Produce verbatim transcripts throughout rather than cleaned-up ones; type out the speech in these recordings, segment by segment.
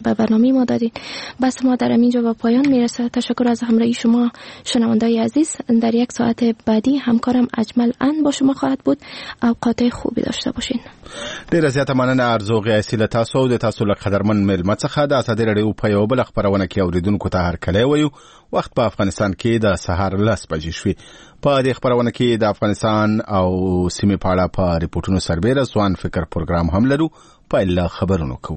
به برنامه ما دادین. بس ما در اینجا به پایان میرسه. تشکر از همراهی شما شنوندای عزیز. در یک ساعت بعدی همکارم اجمل ان با شما خواهد بود. اوقات خوبی داشته باشین. ډیره زیاته مننه ارزو قیاسي له تاسو او د تاسو له قدرمن مېلمه څخه د ازادي راډیو په یو بل خبرونه کې اوریدونکو ته هرکلی وایو. وخت په افغانستان کې د سهار لس بجې شوې. په دې خبرونه کې د افغانستان او سیمې په اړه په ریپورتونو سربېره ځوان فکر پروګرام هم لرو. پیل خبرونه کوو.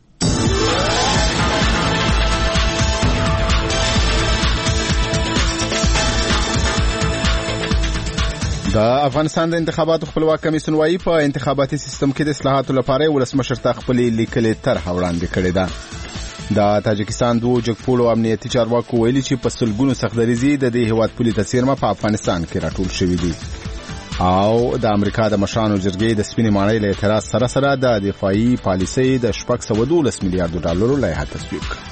د افغانستان د انتخاباتو خپلواک کمیسیون وايي په انتخاباتي سیستم کې د اصلاحاتو لپاره ولسمشر ته خپلې لیکلې طرحه وړاندې کړې ده. د تاجکستان دوه جګپوړو امنیتي چارواکو ویلي چې په سلګونو سختدریزي د دې هیواد پولي تصویرما په افغانستان کې راټول شوی دي. او د امریکا د مشرانو جرګې د سپینې ماڼۍ له اعتراض سره سره د دفاعي پالیسۍ د شپږ سوه دولس میلیارډ ډالرو لایحه تصویب کړه.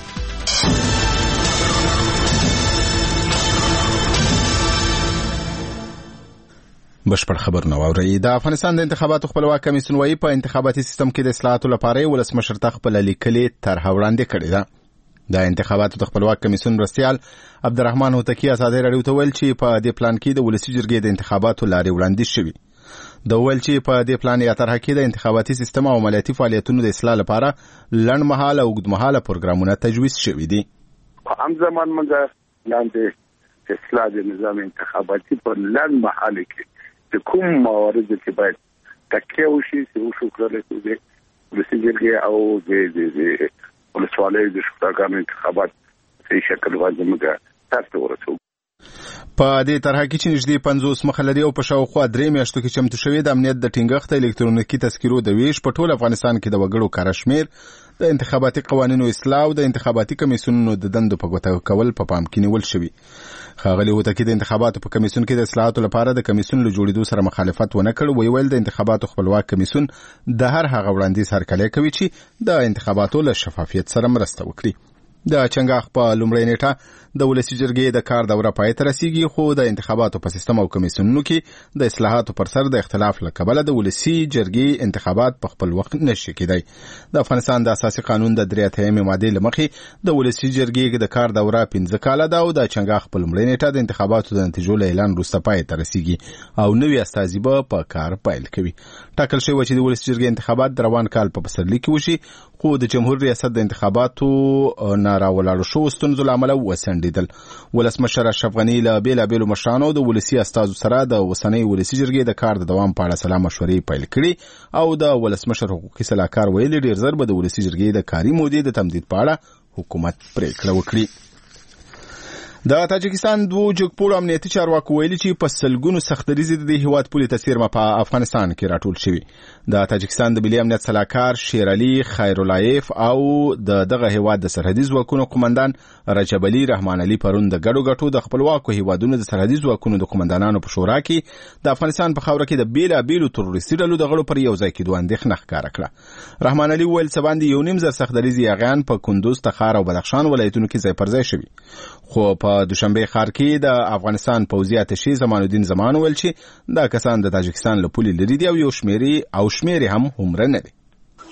بشپړ خبرونه واورئ. د افغانستان د انتخاباتو خپلواک کمیسیون وايي په انتخاباتي سیستم کې د اصلاحاتو لپاره ولسمشر ته خپله لیکلې طرحه وړاندې کړې ده. د انتخاباتو د خپلواک کمیسیون مرستیال عبدالرحمن هوتکی ازادي راډیو ته ویل چې په دې پلان کې د ولسي جرګې د انتخاباتو لارې وړاندیز شوي. د ویل چې په دې پلان یا طرحه کې د انتخاباتي سیستم او عملیاتي فعالیتونو د اصلاح لپاره لنډمهاله او اوږدمهاله پروګرامونه تجویز شوي دي. همزمان موږ لاندې اصلاح د نظام انتخاباتي په لنډمهاله کې د کوم موارد چې باید تکیه وشي چې وشو کړل شي د ولسي جرګې او د ولسوالۍ د شورا انتخابات په شکل باندې موږ تاسو ورسو. په دې طرحه کې چې نږدې پنځوس مخه لري او په شاوخوا درې میاشتو کې چمتو شوې د امنیت د ټینګښت الکترونیکي تذکرو د ویش په ټول افغانستان کې د وګړو کار شمیر د انتخاباتي قوانینو اصلاح او د انتخاباتي کمیسیونونو د دندو په ګوته کول په پام کې نیول شوی. ښاغلي هوتکی د انتخاباتو په کمیسیون کې د اصلاحاتو لپاره د کمیسیون له جوړېدو سره مخالفت ونه کړ. وی ویل د انتخاباتو خپلواک کمیسیون د هر هغه وړاندیز هرکلی کوي چې د انتخاباتو له شفافیت سره مرسته وکړي. د چنګاښ په لومړۍ نیټه د ولسي جرګې د کار دوره پای ته رسیږي، خو د انتخاباتو په سیستم او کمیسیونونو کې د اصلاحاتو پر سر د اختلاف له کبله د ولسي جرګې انتخابات په خپل وخت نشي کېدای. د افغانستان د اساسي قانون د درې اتیایم مادې له مخې د ولسي جرګې د کار دوره پنځه کاله ده او د چنګاښ په لومړۍ نیټه د انتخاباتو د نتیجو له اعلان وروسته پای ته رسیږي او نوي استازي به په کار پیل کوي. ټاکل شوی چې د ولسي جرګې انتخابات د روان کال په پسرلي کې وشي، خو د جمهور ریاست د انتخاباتو ناراولاړو شو ستونزو له امله وسنډېدل. ولسمشر اشرف غني له بېلابېلو مشرانو د ولسي استازو سره د اوسنۍ ولسي جرګې د کار د دوام په اړه سلا مشورې پیل کړي او د ولسمشر حقوقي سلاکار ویلي ډېر ژر به د ولسي جرګې د کاري مودې د تمدید په اړه حکومت پرېکړه وکړي. د تاجکستان دوه جګپوړو امنیتي چارواکو ویلي چې په سلګونو سختدریزي د دې هیواد پولي تصویرما په افغانستان کې راټول شوي. د تاجکستان د ملي امنیت سلاکار شیر علي خیرالایف او د دغه هیواد د سرحدي ځواکونو قومندان رجب علي رحمان علي پرون د ګډو ګټو د خپلواکو هیوادونو د سرحدي ځواکونو د قومندانانو په شورا کې د افغانستان په خاوره کې د بیلابېلو تروریستي ډلو د غړو پر یو ځای کېدو اندېښنه ښکاره کړه. رحمان علي وویل څه باندې یو نیم زر سختدریزي یاغیان په کندوز، تخار او بدخشان ولایتونو کې ځای پر ځای شوي، خو په دوشنبه ښار کې د افغانستان پوځي اتشي زمان الدین زمان ویل چې دا کسان د تاجکستان له پولې لرې دي او یو شمېرې او شمېرې هم هومره نه دي.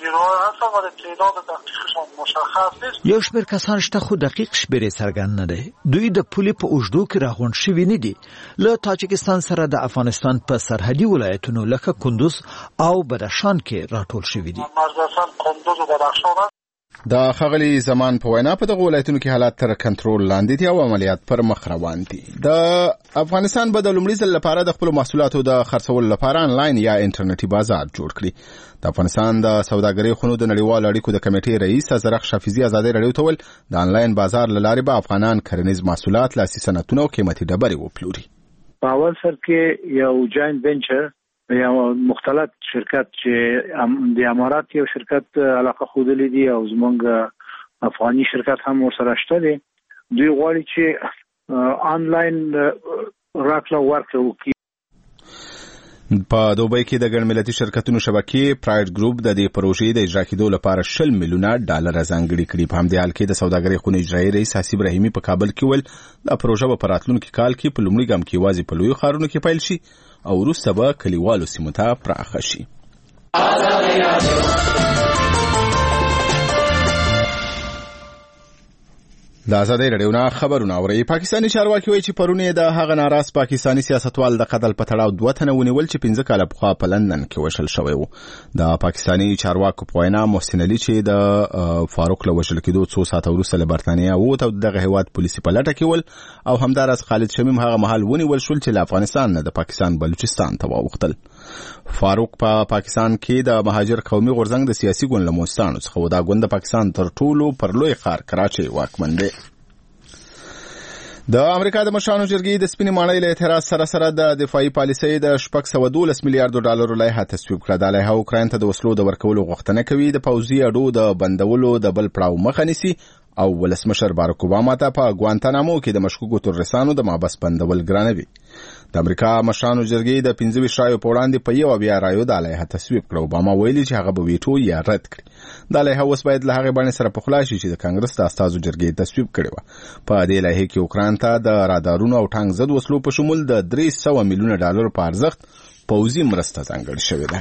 یو شمېر کسان شته خو دقیق شمېرې څرګند نه دی. دوی د پولې په اوږدو کې راغونډ شوي نه دي. له تاجکستان سره د افغانستان په سرحدي ولایتونو لکه کندوز او بدخشان کې راټول شوي دي. د ښاغلي زمان په وینا په دغه ولایتونو کې حالات تر کنټرول لاندې دي او عملیات پر مخ روان دي. د افغانستان به د لومړي ځل لپاره د خپلو محصولاتو د خرڅولو لپاره آنلاین یا انټرنیټي بازار جوړ کړي. د افغانستان د سوداګرۍ خونو د نړیوالو اړیکو د کمیټې رئیس ازرق شافیزي ازادي راډیو ته ویل د آنلاین بازار له لارې به افغانان کرنیز محصولات، لاسي صنعتونه او قیمتي ډبرې وپلوري. په اول سر کې یو جاینټ وینچر یا مختلط شرکت چې د امارات یو شرکت علاقه خوده دي او زمونږ افغاني شرکت هم ورسره شته دي. دوی غواړي چې آنلاین راکړه ورکړه وکړي. په دوبۍ کې د ګڼ ملتي شرکتونو شبکې پرایډ ګروپ د دې پروژې د اجرا کېدو لپاره شل میلیونه ډالر ځانګړي کړي. په همدې حال کې د سوداګرۍ خونې اجرایي رئیس حسیب رحیمي په کابل کې ویل دا پروژه به په راتلونکي کال کې په لومړي ګام کې یوازې په لویو ښارونو کې پیل شي او وروسته به کلیوالو سیمو ته پراخه شي. د ازادۍ رادیو نه خبرونه اوري. پاکستاني چارواکي وایي چې پرونه د هغه ناراض پاکستاني سیاستوال د قتل په تړاو دوه تنه ونیول چې پنځه کاله پخوا په لندن کې وشل شوی وو. د پاکستاني چارواکو په وینا محسن علي چې د فاروق له وشل کېدو څو ساعته وروسته له برتانیا ووت او دغه هیواد پولیسي په لټه کې ول او همداراز خالد شمیم هغه مهال ونیول شول چې له افغانستان نه د پاکستان بلوچستان ته واوښتل. فاروق په پا پاکستان کې د مهاجر قومي غورځنګ د سیاسي ګوند له مؤسسانو څخه و. دا ګوند د پاکستان تر ټولو پر لوی ښار کراچۍ واکمن دی. د امریکا د مشرانو جرګې د سپینې ماڼۍ له اعتراض سره سره د دفاعي پالیسۍ د شپږ سوه دولس میلیارډو ډالرو لایحه تصویب کړه. دا لایحه اوکراین ته د وسلو د ورکولو غوښتنه کوي، د پوځي اډو د بندولو د بل پړاو مخه نیسي او ولسمشر باراک اوباما ته په ګوانتانامو کې د مشکوکو ترورستانو د محبس بندول ګرانوي. د امریکا مشرانو جرګې د پنځه ویشت رایو په وړاندې په یو بیا رایو د لایحه تصویب کړه. اوباما ویلي چې هغه به ویټو یا رد کړي. دا لایحه اوس باید له هغې بڼې سره پخلا شي چې د کانګرس د استازو جرګې تصویب کړې وه. په دې لایحه کې اوکراین ته د رادارونو او ټانک ضد وسلو په شمول د درې سوه میلیونه ډالرو په ارزښت پوځي مرسته ځانګړې شوې ده.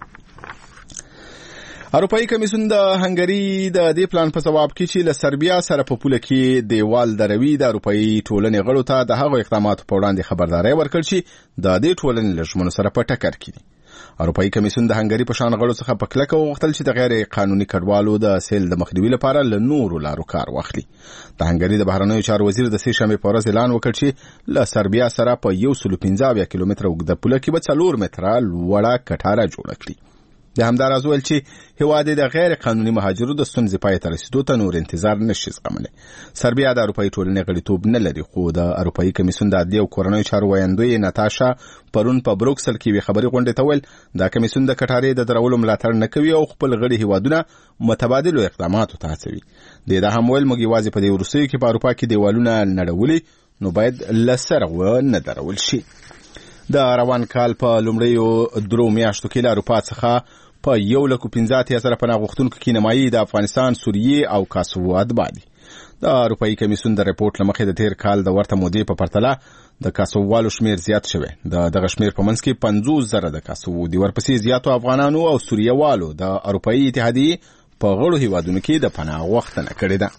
اروپایي کمیسیون د هنګري د دې پلان په جواب کې چې له سربیا سره په پوله کې دیوال دروي د اروپایي ټولنې غړو ته د هغو اقداماتو په وړاندې خبرداري ورکړ چې د دې ټولنې له ژمنو سره په ټکر کې دي. اروپایي کمیسیون د هنګري په شان غړو څخه په کلکه وغوښتل چې د غیر قانوني کډوالو د سیل د مخنیوي لپاره له نورو لارو کار واخلي. د هنګري د بهرنیو چارو وزیر د سې شنبې په ورځ اعلان وکړ چې له سربیا سره په یو سل پنځه اویا کیلومتره اوږده پوله کې به څلور متره لوړه کټاره جوړه کړي. د همداراز ویل چې هیواد د غیر قانوني مهاجرو د ستونزې پای ته رسیدو ته نور انتظار نشي زغملی. سربیا د اروپایي ټولنې غړیتوب نه لري، خو د اروپایي کمیسیون د عدلیې او کورنیو چارو ویاندوی ناتاشا پرون په بروکسل کې یوې خبري غونډې ته ویل دا کمیسیون د کټارې د درولو ملاتړ نه کوي او خپل غړي هیوادونه متبادلو اقداماتو ته هڅوي. د دا هم ویل موږ یوازې په دې وروستیو کې په اروپا کې دیوالونه نړولي نو باید له سره ونه درول شي. د روان کال په لومړیو درو میاشتو کې له اروپا څخه په یو لکو پنځه اتیا زره پناه غوښتونکو کې نیمایي د افغانستان، سوریې او کاسوو اتباع دي. د اروپایي کمیسیون د رپورټ له مخې د تیر کال د ورته مودې په پرتله د کاسووالو شمیر زیات شوی. د دغه شمیر په منځ کې پنځوس زره د کاسوو دي. ورپسې زیاتو افغانانو او سوریهوالو د اروپایي اتحادیې په غړو هیوادونو کې د پناه غوښتنه کړې ده.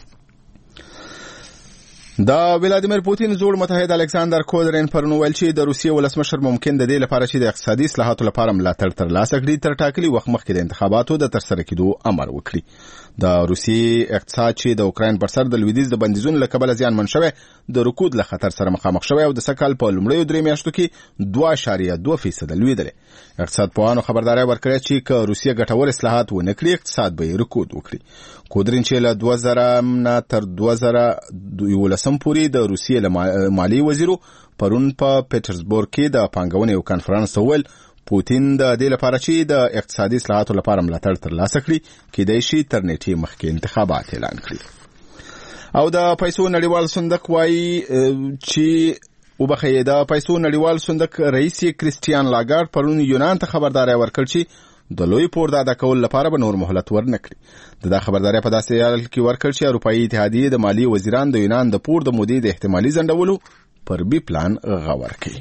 د ولادیمیر پوتین زوړ متحد الکساندر کودرین پرون ویل چې د روسیې ولسمشر ممکن د دې لپاره چې د اقتصادي اصلاحاتو لپاره ملاتړ ترلاسه کړي تر ټاکلي وخت مخکې د انتخاباتو د ترسره کېدو امر وکړي. د روسیې اقتصاد چې د اوکراین پر سر د لویدیځ د بندیزونو له کبله زیانمن شوی د رکود له خطر سره مخامخ شوی او د سکهال په لومړیو درې میاشتو کې دوه اعشاریه دوه فیصده لویدلی. اقتصاد پوهانو خبرداری ورکړې چې که روسیه ګټور اصلاحات ونه کړي اقتصاد به رکود وکړي. کودرین چې له دوه زره نه تر دوه زره یولسم پورې د روسیې له مالی وزیرو پرون په پیټرزبورګ کې د پانګونې یو کانفرانس ویل پوتین د دې لپاره چې د اقتصادي اصلاحاتو لپاره ملاتړ ترلاسه کړي کېدای شي تر نیټې مخکې انتخابات اعلان کړي. او د پیسو نړیوال صندوق وایي چې وبخښئ د پیسو نړیوال صندوق رئیس کریسټیان لاګارد پرون یونان ته خبرداری ورکړ چې د لوی پور د ادا کولو لپاره به نور مهلت ورنکړي. د دا خبرداری په داسې حال کې ورکړ چې اروپایي اتحادیې د مالی وزیران د یونان د پور د مودې د احتمالي ځنډولو پر بي پلان غور کوي.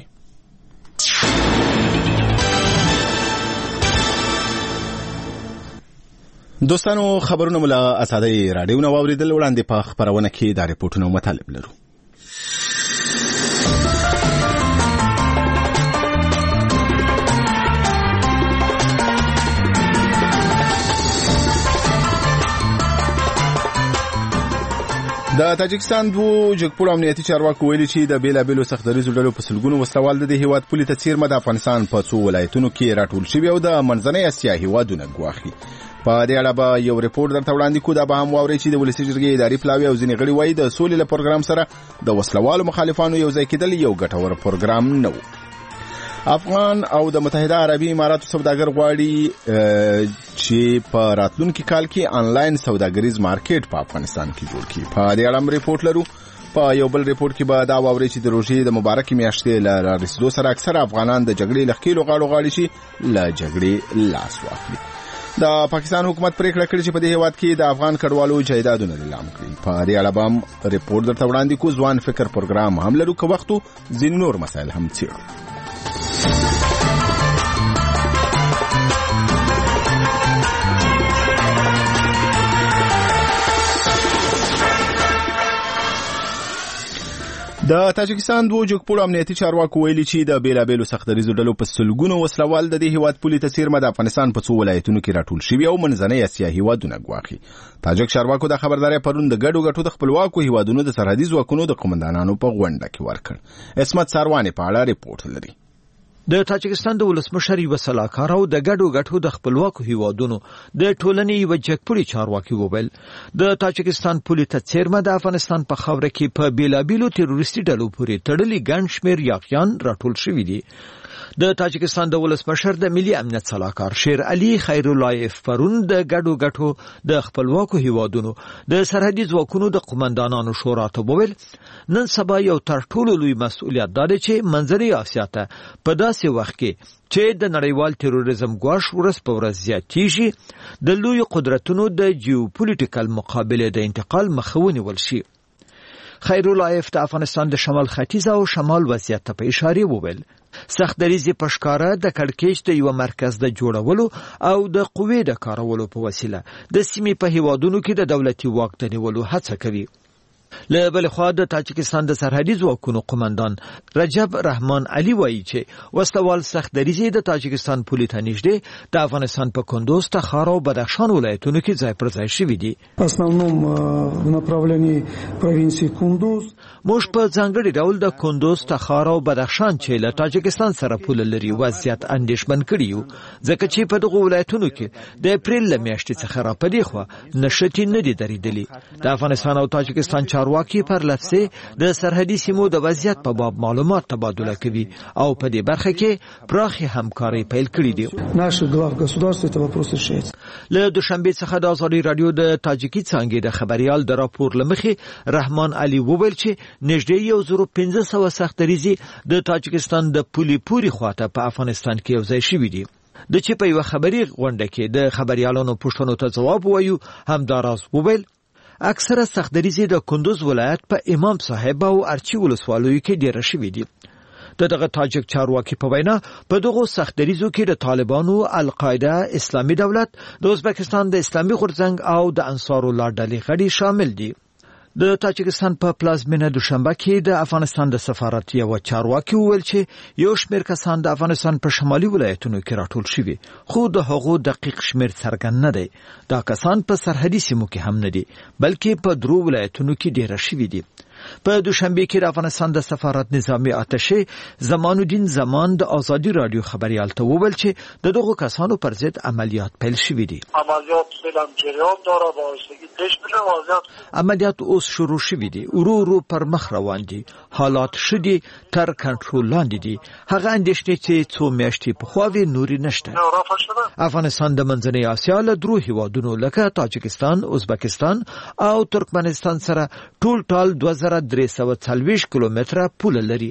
دوستانو خبرونه مو له ازادۍ راډیو نه واورېدل. وړاندې په خپرونه کې دا ریپورټونه مطالب لرو. د تاجکستان دوه جګپوړ امنیتي چارواکو ویلي چې د بیلابیلو سختدریزو ډلو په سلګونو وسلوال د هیواد پولي ته څیرمه د افغانستان په څو ولایتونو کې راټول شوي او د منځنۍ اسیا هیوادونه ګواښي. په دې اړه به یو ریپورت درته وړاندې کوو. دا به هم واورئ چې د ولسي جرګې اداري پلاوي او ځینې غړي وایي د سولې له پروګرام سره د وسلوالو مخالفانو یو ځای کېدل یو ګټور پروګرام نه و. افغان او د متحده عربي اماراتو سوداګر غواړي چې په راتلونکي کال کې آنلاین سوداګریز مارکیټ په افغانستان کې جوړ کړي. په دې اړه ریپورت لرو. په یو بل ریپورت کې به دا واورئ چې د روژې د مبارکې میاشتې له رسیدو سره اکثره افغانان د جګړې له ښکېلو غاړو غاړي شي له جګړې لاس واخلي. د پاکستان حکومت پریکړه کړې چې په دې هیواد کې د افغان کډوالو جایدادونه لیلام کړي. په دې اړه به هم ریپورت درته وړاندې کوو. ځوان فکر پروګرام هم لرو که وخت ځینې نور مسایل هم څېړو. د تاجکستان دوه جګپوړو امنیتي چارواکو ویلي چې د بیلابېلو سختدریزو ډلو په سلګونو وسلوال د دې هیواد پولي ته څیرمه د افغانستان په څو ولایتونو کې راټول شوي او منځنۍ اسیا هیوادونه ګواښي. تاجک چارواکو د خبرداري پرون د ګډو ګټو د خپلواکو هیوادونو د سرحدي ځواکونو د قومندانانو په غونډه کې ورکړ. عصمت سارواني په اړه ریپورت لري. د تاجکستان د ولسمشر یو سلاکار او د ګډو ګټو د خپلواکو هیوادونو د ټولنې یو جګپوړي چارواکي وویل د تاجکستان پولي ته څیرمه د افغانستان په خاوره کې په بیلابېلو تروریستي ډلو پورې تړلي ګڼ شمېر یاغیان راټول شوي دي. د تاجکستان د ولسمشر د ملي امنیت سلاکار شیر علي خیرالله پرون د ګډو ګټو د خپلواکو هیوادونو د سرحدي ځواکونو د قومندانانو شورا ته وویل نن سبا یو تر ټولو لوی مسؤلیت دی چې منځنۍ اسیا ته په داسې وخت کې چې د نړیوال تروریزم ګواښ ورځ په ورځ زیاتېږي د لوی قدرتونو د جیوپولیټیکل مقابله د انتقال مخه ونیول شي. خیرالله د افغانستان د شمال ختیځ او شمال وضعیت ته په اشاره وویل سخت دریزي پشکاره د کړکېچ د یو مرکز د جوړولو او د قوې د کارولو په وسیله د سیمې په هیوادونو کې د دولتي واک ته نیولو هڅه کوي. له بل خوا د تاجکستان د سرحدي ځواکونو قومندان رجب رحمان علي وایي چې وسلوال سخت دریزي د تاجکستان پولي ته نږدې د افغانستان په کندوز، تخار او بدخشان ولایتونو کې ځای پر ځای شوي دي. основном направлении провинции Кундуз موږ په ځانګړي ډول د کندوز، تخار او بدخشان چې له تاجکستان سره پوله لري وضعیت اندېښمن کړی یو ځکه چې په دغه ولایتونو کې د اپریل له میاشتې څخه را پدې خو نشټي نه دي درېدلي. د افغانستان او تاجکستان چارواکي پر لفظه د سرحدي سیمو د وضعیت په باب معلومات تبادله کوي او په دې برخه کې پراخه همکاري پیل کړې دي. наши глав государств это вопрос решает. له دوشنبه څخه د ازادي رادیو د تاجیکي څنګه د خبريال د راپور لمخي رحمان علي وویل چې نږدې یو زره پنځه سوه سختریزي د تاجکستان د پولي پوري خواته په افغانستان کې یو ځای شوي دي. د چې په یو خبري غونډه کې د خبريالانو پوښتنو ته ځواب وایو همداراز وویل اکثره سختریزي د کندوز ولایت په امام صاحب او ارچی ولسوالیو کې ډېر شوي دي. دغه تاجک چارواکي په وینا په دغه سختریزو کې د طالبانو، القاعده، اسلامي دولت، د ازبکستان د اسلامي غورځنګ او د انصار الله ډلې غړي شامل دي. د تاجکستان په پلازمینه دوشنبه کې د افغانستان د سفارت یو چارواکي وویل چې یو شمېر کسان د افغانستان په شمالي ولایتونو کې راټول شوي خو د هغو دقیق شمېر څرګند نه دی. دا کسان په سرحدي سیمو کې هم نه دي بلکې په درو ولایتونو کې ډېر شوي دي. په دوشنبه کې د افغانستان د سفارت نظامی آتشه زمان الدین زمان د ازادي رادیو خبريال ته وویل چې د دغو کسانو پر ضد عملیات پیل شوي دي. عملیات فعلا جریان داره با واسطه پیش بره وضعیت عملیات اوس شروع شوي دي، ورو ورو پر مخ روان دي، حالات شدي تر کنټرول لاندې دي. هغه اندېښنې چې څو میاشتې پخوا وې نورې نشته. افغانستان د منځنۍ اسیا له درو هیوادونو لکه تاجکستان، ازبکستان او ترکمنستان سره ټول ټال دوه زره درې سوه څلوېښت کیلومتره پوله لري.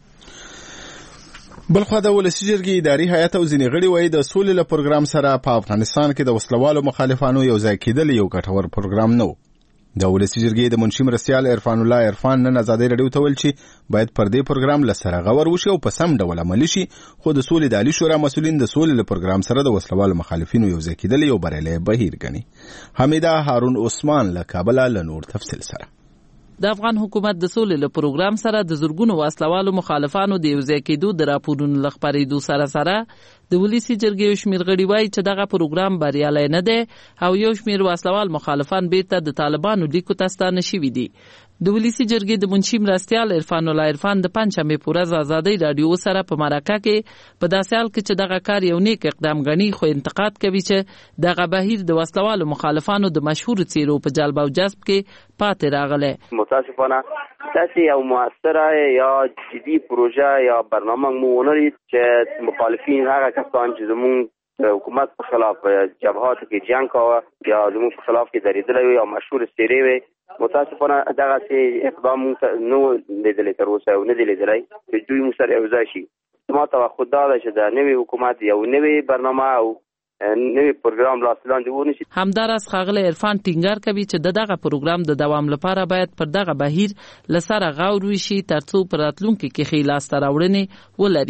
بلخوا د ولسي جرګې اداري هیئت او ځینې غړي وایي د سولې له پروګرام سره په افغانستان کې د وسلوالو مخالفانو یو ځای کېدل یو ګټور پروګرام نه و. د ولسي جرګې د منشي مرستیال عرفان الله عرفان نن ازادي رادیو ته ویل چې باید پر دې پروګرام له سره غور وشي او په سم ډول عملي شي، خو د سولې د عالي شورا مسؤلین د سولې له پروګرام سره د وسلوالو مخالفینو یو ځای کېدل یو بریالی بهیر ګڼي. حمیده هارون عثمان له کابله له نور تفصیل سره. د افغان حکومت د سولې له پروګرام سره د زورګونو وسلوالو مخالفانو د یو ځای کېدو د راپورونو له خپرېدو سره سره د ولسي جرګې یو شمېر غړي وایي چې دغه پروګرام بریالی نه دی او یو شمېر وسلوال مخالفان بیرته د طالبانو لیکو ته ستانه شوي دي. د ولسي جرګې د منشي مرستیال عرفان الله عرفان د پنجشنبې په ورځ ازادي رادیو سره په مرکه کې په داسې حال کې چې دغه کار یو نیک اقدام ګڼي خو انتقاد کوي چې دغه بهیر د وسلوالو مخالفانو د مشهور څیرو په جلب او جذب کې پاتې راغلی. متاسفانه داسې یو موثره یا جدي پروژه یا برنامه مو ونه لري چې مخالفین هغه کسان چې زموږ حکومت په خلاف جبهات کې جنگ کاوه یا زموږ په خلاف کې درېدلی وي او مشهور څیرې وي، متاسفانه دغسې اقدام نه و لیدلی تر اوسه او نه دی لیدلی چې دوی موږ سره یو ځای شي. زما توقع دا ده چې د نوي حکومت یو نوی برنامه او نوی پروګرام لاس لاندې ونیسي. همداراز ښاغلی عرفان ټینګار کوي چې د دغه پروګرام د دوام لپاره باید پر دغه بهیر له سره غور وشي تر څو په راتلونکي کې ښې لاسته راوړنې ولري.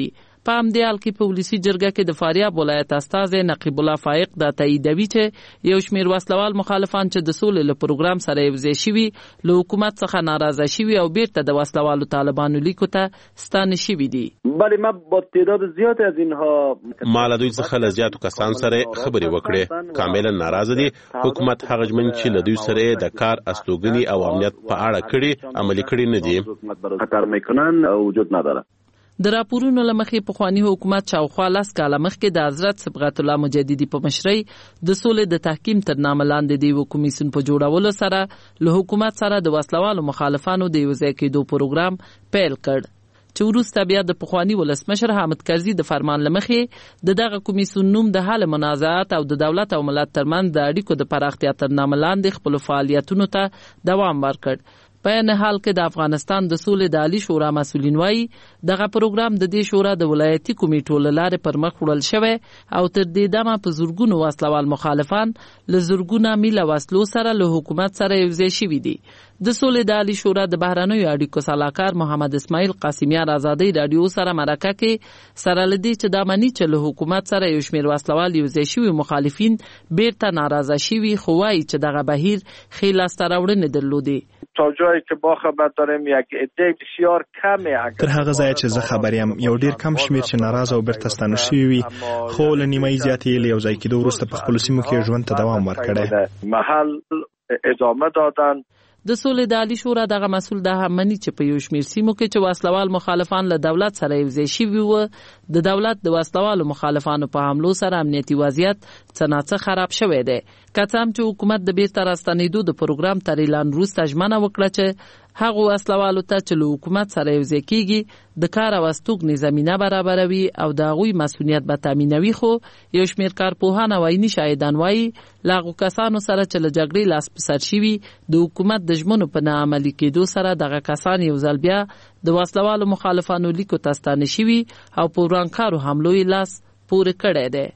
په همدې حال کې په ولسي جرګه کې د فاریاب ولایت استازی نقیب الله فایق دا تاییدوي چې یو شمېر وسلوال مخالفان چې د سولې له پروګرام سره یوځای شوي له حکومت څخه ناراضه شوي او بیرته د وسلوالو طالبانو لیکو ته ستانه شوي دي. بله ما با تعداد زیاد از اینها ما له دوی څخه له زیاتو کسان سره خبرې وکړې، کاملا ناراضه دي. حکومت هغه ژمن چې له دوی سره د کار استوګنې او امنیت په اړه کړي عملي کړي نه دي. خطر میکنن وجود نداره. د راپورونو لمخې پخوانی حکومت شاوخوا لس کاله مخکې د حضرت صبغت الله مجددي په مشرۍ د سولې د تحکیم تر نامه لاندې د یو کمیسیون په جوړولو سره له حکومت سره د وسلوالو مخالفانو د یوځای کېدو پروګرام پیل کړ چې وروسته بیا د پخوانی ولسمشر حامد کرزي د فرمان لمخې د دغه کمیسیون نوم د حل منازعات او د دولت او ملت ترمنځ د اړیکو د پراختیا تر نامه لاندې خپل فعالیتونو ته دوام ورکړ. په این حال کې د افغانستان د سولې د عالی شورا مسؤلین وایي دغه پروګرام د دې شورا د ولایتي کمیټو له لارې پر مخ وړل شوی او تر دې دمه په زورګونو وسلوال مخالفان له زورګونه میله وسلو سره له حکومت سره یوځای شوي دي. د سولې د عالی شورا د بهرنیو اړیکو سلاکار محمد اسماعیل قاسمیار آزادۍ رادیو سره مرکه کې سره لدی چې دا مني چې له حکومت سره یو شمېر وسلوال یوځای شوي مخالفین بیرته ناراضه شوي، خو وایي چې دغه بهیر ښې لاسته راوړنې درلودې. تا جایی که با خبر داریم یک عده بسیار کمی تر هغه ځای چې زه خبر یم یو ډیر کم شمیر چې ناراضه او بیرته ستانه شوي وي، خو له نیمایي زیاتې یې له یوځای کېدو وروسته په خپلو سیمو کې ژوند ته دوام ورکړی. محل ادامه دادن. د سولې د عالی شورا دغه مسول دا هم مني چې په یو شمېر سیمو کې چې وسلوال مخالفان له دولت سره یوځای شوي وو، د دولت د وسلوالو مخالفانو په حملو سره امنیتي وضعیت څه ناڅه خراب شوی دی. که څه هم چې حکومت د بیرته راستنېدو د پروګرام تر اعلان وروسته ژمنه وکړه چې هغو وسلوالو ته چې له حکومت سره یوځای کېږي د کار او استوګنې زمینه برابروي او د هغوی مسؤلیت به تامینوي، خو یو شمېر کارپوهان او عیني شاهدان وایي له هغو کسانو سره چې له جګړې لاس په سر شوي د حکومت د ژمنو په نه عملي کېدو سره دغه کسان یو ځل بیا د وسلوالو مخالفانو لیکو ته ستانه شوي او په ورانکارو حملو یې لاس پورې کړی دی.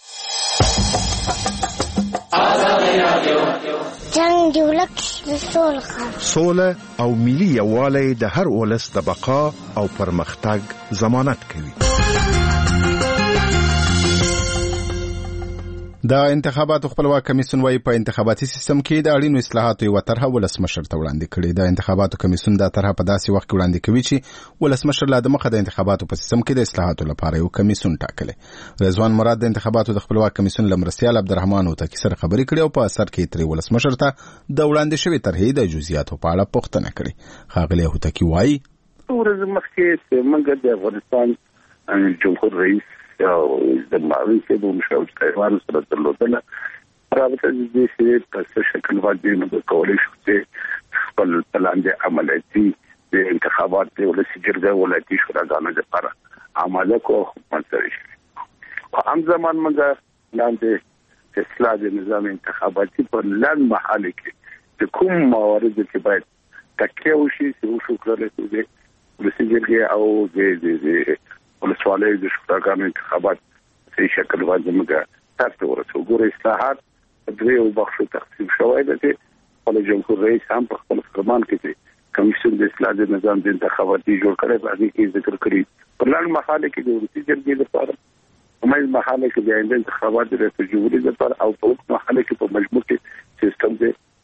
جنگ جوړک سوله سوله او ملي یووالی د هر ولس د بقا او پرمختګ ضمانت کوي. د انتخاباتو خپلواک کمیسیون وايي په انتخاباتي سیستم کې د اړینو اصلاحاتو یو طرحه ولسمشر ته وړاندې کړې. د انتخاباتو کمیسیون دا طرحه په داسې وخت کې وړاندې کوي چې ولسمشر لا د مخه د انتخاباتو په سیستم کې د اصلاحاتو لپاره یو کمیسیون ټاکلی. رضوان مراد د انتخاباتو د خپلواک کمیسیون له مرستیال عبدالرحمن اوتاکي سره خبرې کړې او په اثر کې ترې ولسمشر ته د وړاندې شوې طرحې د جزئیاتو په اړه پوښتنه کړې. ښاغلی اوتاکي وايي ورځ مخکې موږ د افغانستان جمهور رئیس او د معاون صاحب مشاور ایوان سره درلودله رابطه دې چې په څه شکل باندې موږ کولای شو چې خپل پلان د عملیاتي د انتخابات د ولسي جرګې ولایتي شوراګانو لپاره عمله کو حکومت سره شي. او هم زمان موږ لاندې اصلاح د نظام انتخاباتي په لن محل کې د کوم موارد چې باید تکیه وشي چې وشو کړل چې ولسي جرګې او د ولسوالۍ د شوراګانو انتخابات په شکل باندې موږ تاسو ورته وګورئ. اصلاحات په دریو بخښو تقسیم شوی دی چې خپل جمهور رئیس هم په خپل فرمان کې چې کمیسیون د اصلاح د نظام د انتخاباتي جوړ کړي باندې کې ذکر کړی په لړ محاله کې د ولسي جرګې لپاره همای محاله کې د آینده انتخابات د ریاست جمهوریت لپاره او په محاله کې په مجموع کې سیستم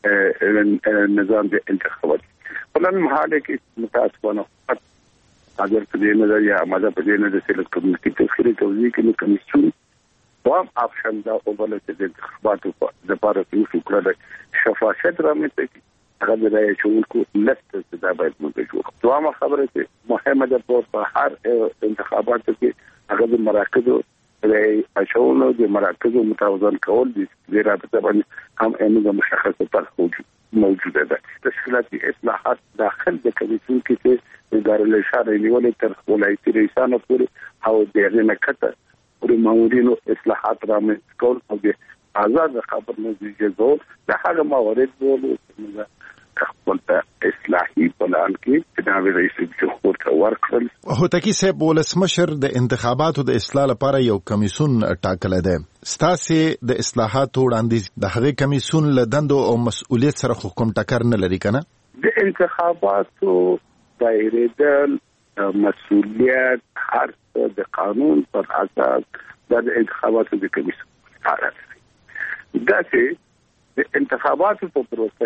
د نظام د انتخابات په لړ محاله کې متاسفانه اگر په دې نظر یا ماده په دې نظر چې د کمیټې تخریب توضیح کې کمیسیون وام اپشن دا او بل چې د انتخاباتو د لپاره یو څه شفافیت رامنځته کی هغه د رایې چونکو لست دا باید موږ جوړ. دوامه خبره چې مهمه ده په هر انتخاباتو کې هغه د مراکزو د اچولو د مراکزو متوازن کول دي د رابطه باندې هم امنیت مشخصه پر موجوده ده. تشکیلاتي اصلاحات داخل د کمیسیون کې چې اداره له اشاره نیولې تر ولایتي رئیسانو پورې او د غنه کته پورې مامورینو اصلاحات رامنځته کول او د آزاد خبر نتیجه زول د هغه موارد بولو چې خپل اصلاحي پلان کې جناب رئیس جمهور ته ورکړل. هوتکی صاحب ولسمشر د انتخاباتو د اصلاح لپاره یو کمیسیون ټاکلی دی. ستاسو د اصلاحاتو وړاندیز د هغې کمیسیون له دندو او مسؤلیت سره کوم ټکر نه لري کنه؟ د انتخاباتو دایره د مسؤلیت هر څه د قانون پر اساس د انتخاباتو د کمیسیون حالت دی. دا چې د انتخاباتو په پروسه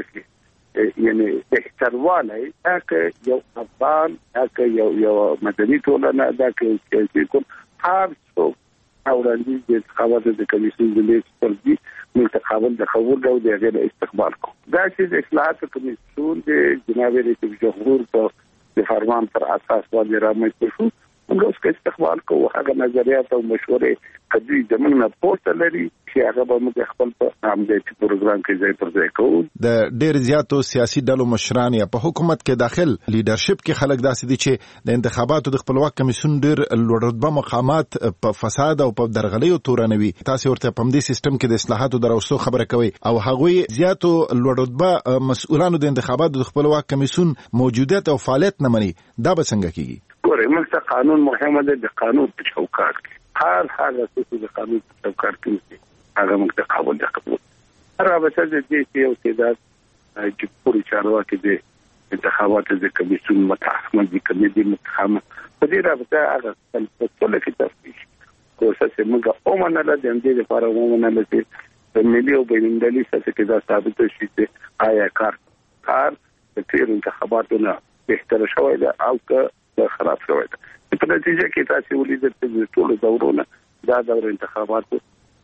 کې یعنی بهتروالی دا که یو افغان دا که یو یو مدني ټولنه دا که یو سیاسي ګوند هر څوک او وړاندیز د انتخاباتو د کمیسیون د لیست پر دي منتخبل د قبول او د غیر استقبال کو. دا چې د اصلاحاتو کمیسیون د جناب رئیس جمهور په د فرمان پر اساس باندې رامنځته شو، موږ اوس کې استقبال کوو. هغه نظریات او مشورې کدی زموږ نه پورته لري چې هغه به موږ خپل په عملیاتي پروګرام کې ځای پر ځای کوو. د ډېر زیاتو سیاسي ډلو مشران یا په حکومت کې داخل لیډرشپ کې خلک داسې دي چې د انتخاباتو د خپلواک کمیسیون ډېر لوړ رتبه مقامات په فساد او په درغلیو تورنوي. تاسو ورته په دې سیستم کې د اصلاحاتو دروستو خبره کوي او هغوی زیاتو لوړ رتبه مسؤلانو د انتخاباتو د خپلواک کمیسیون موجودیت او فعالیت نه مني. دا به څنګه کیږي؟ ګوره موږ ته قانون مهمه ده. د قانون په چوکاټ کې هر هغه څه د قانون په چوکاټ کې هغه موږ ته قبول ده. رابطه د دې چې یو تعداد چې پوری چارواکي د انتخاباتو د کمیسیون متحمل دي کمیټې متحمل په دې رابطه هغه په ټول کې تفصیل کوشش موږ اومنه د دې لپاره اومنه چې د ملي او بین‌المللي سطح کې دا ثابت شي چې آیا کار کار د تیر انتخاباتو نه بهتر شوی ده او که خراب شوی ده. په نتیجه کې تاسو ولیدل چې ټول دورونه دا دور انتخاباتو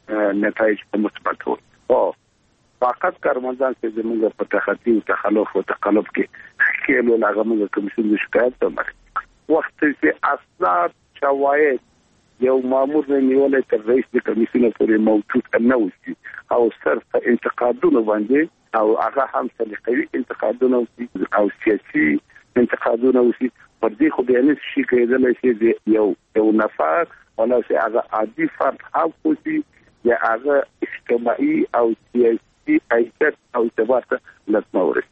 نتایج مثبت وو. او فقط کارمندان چې زموږ په تخطي او تخلف او تقلب کې کېلو لاغه موږ کوم څه شکایت کوي. وخت چې اسناد شواهد یو مامور نیولې تر رئیس د کمیسیون پورې موجود نه وي او صرف انتقادونه باندې او هغه هم سلیقوي انتقادونه او سیاسي انتقادونه وشي پر دې خو بیان شي کېدل چې یو یو نفر ولا چې هغه عادي فرد هم کوي یا هغه اجتماعي او سیاسي ایجاد او ثبات لټموري.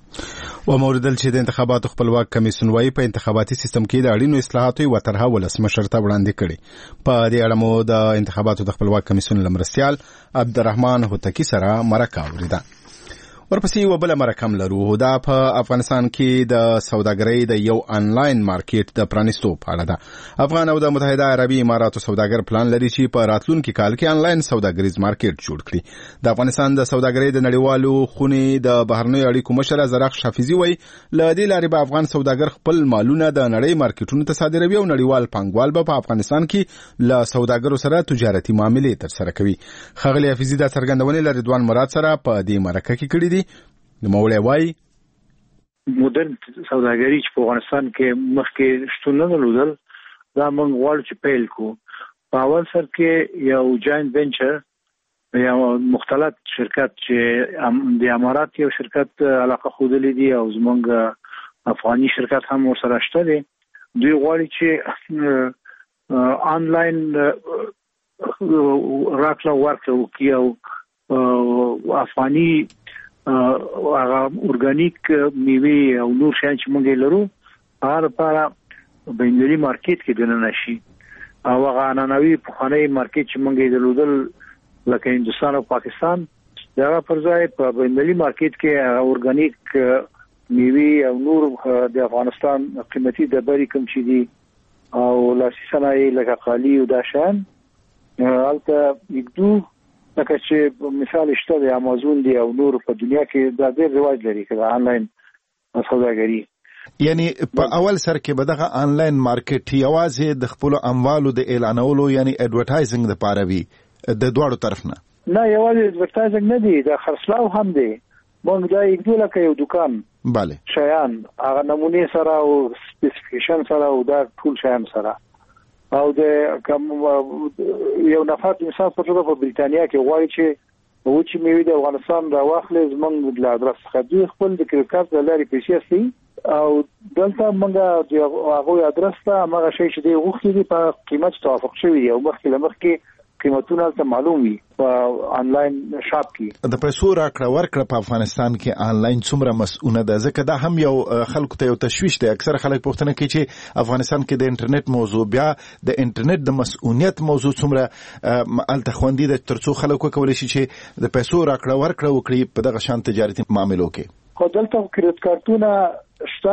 و موردل چې د انتخاباتو خپلواک کمیسیون وايي په انتخاباتي سیستم کې د اړینو اصلاحاتو یو طرحه ولسمشر ته وړاندې کړي. په دې اړه مو د انتخاباتو د خپلواک کمیسیون لمرستیال عبدالرحمن هوتکی سره مرکه اوریده. ورپسې یو بل مرکم لرو. دا په افغانستان کې د سوداګرۍ د یو انلاین مارکیټ د پرانیستو په اړه ده. افغان او د متحده عربي اماراتو سوداګر پلان لري چې په راتلونکي کال کې انلاین سوداګریز مارکیټ جوړ کړي. د افغانستان د سوداګرۍ د نړیوالو خونې د بهرنیو اړیکو مشر زرخ حافظي وایي له دې لارې به افغان سوداګر خپل مالونه د نړۍ مارکیټونو ته صادروي او نړیوال پانګوال به په افغانستان کې له سوداګرو سره تجارتي معاملې ترسره کوي. ښاغلي حافظي دا څرګندونې له رضوان مراد سره په دې مرکه کې کړې دي. نوموړی وایي مدرن سوداګري چې په افغانستان کې مخکې شتون نه درلودل دا موږ غواړو چې پیل کړو. په اول سر کې یو جاینټ وینچر یا مختلط شرکت چې د امارات یو شرکت علاقه خوده دي او زمونږ افغاني شرکت هم ورسره شته دي. دوی غواړي چې آنلاین راکړه ورکړه وکړي او افغاني هغه اورګانیک میوه او نور شیان چې موږ لرو هغه لپاره بین‌المللي مارکیټ کې دننه شي او هغه عنعنوي پخوانی مارکیټ چې موږ درلودل لکه هندوستان او پاکستان دا پر ځای په بین‌المللي مارکیټ کې هغه اورګانیک میوه او نور د افغانستان قیمتي ډبرې کوم چې دي او لاسي صنایع لکه قالي او دا شیان هلته یګدو لکه چې مثال شته د امازون دی او نور په دنیا کې دا ډېر رواج لري چې آنلاین سوداګري. یعنی په اول سر کې به دغه آنلاین مارکیټ یوازې د خپل اموالو د اعلانولو یعنی ایڈورټایزینګ لپاره وي د دواړو طرف نه؟ نه یوازې ایڈورټایزینګ نه دی، د خرڅلاو هم دی. موږ دا یو لکه یو دکان bale شیان هغه نمونه سره او سپیسیفیکیشن سره او دا ټول شیان سره او د کوم یو نفر مثال په توګه په بریتانیا کې غواړي چې و چې میوه د افغانستان را واخلې زمونږ د ادرس څخه دوی خپل د کریډټ کارت د لارې پیسې اخلي او دلته موږ د هغه ادرس ته هغه شی چې دی غوښتي دي په قیمت توافق شوی او مخکې لمخکې قیمتونه ته معلوم وي په آنلاین شاپ کې. د پیسو راکړه ورکړه په افغانستان کې آنلاین څومره مسؤونه ده؟ ځکه دا هم یو خلکو ته یو تشویش دی. اکثر خلک پوښتنه کوي چې افغانستان کې د انټرنیټ موضوع بیا د انټرنیټ د مسؤلیت موضوع څومره الته خوندي ده ترڅو خلک وکولای شي چې د پیسو راکړه ورکړه وکړي په دغه شان تجارتي معاملو کې. خو دلته کریډټ کارتونه شته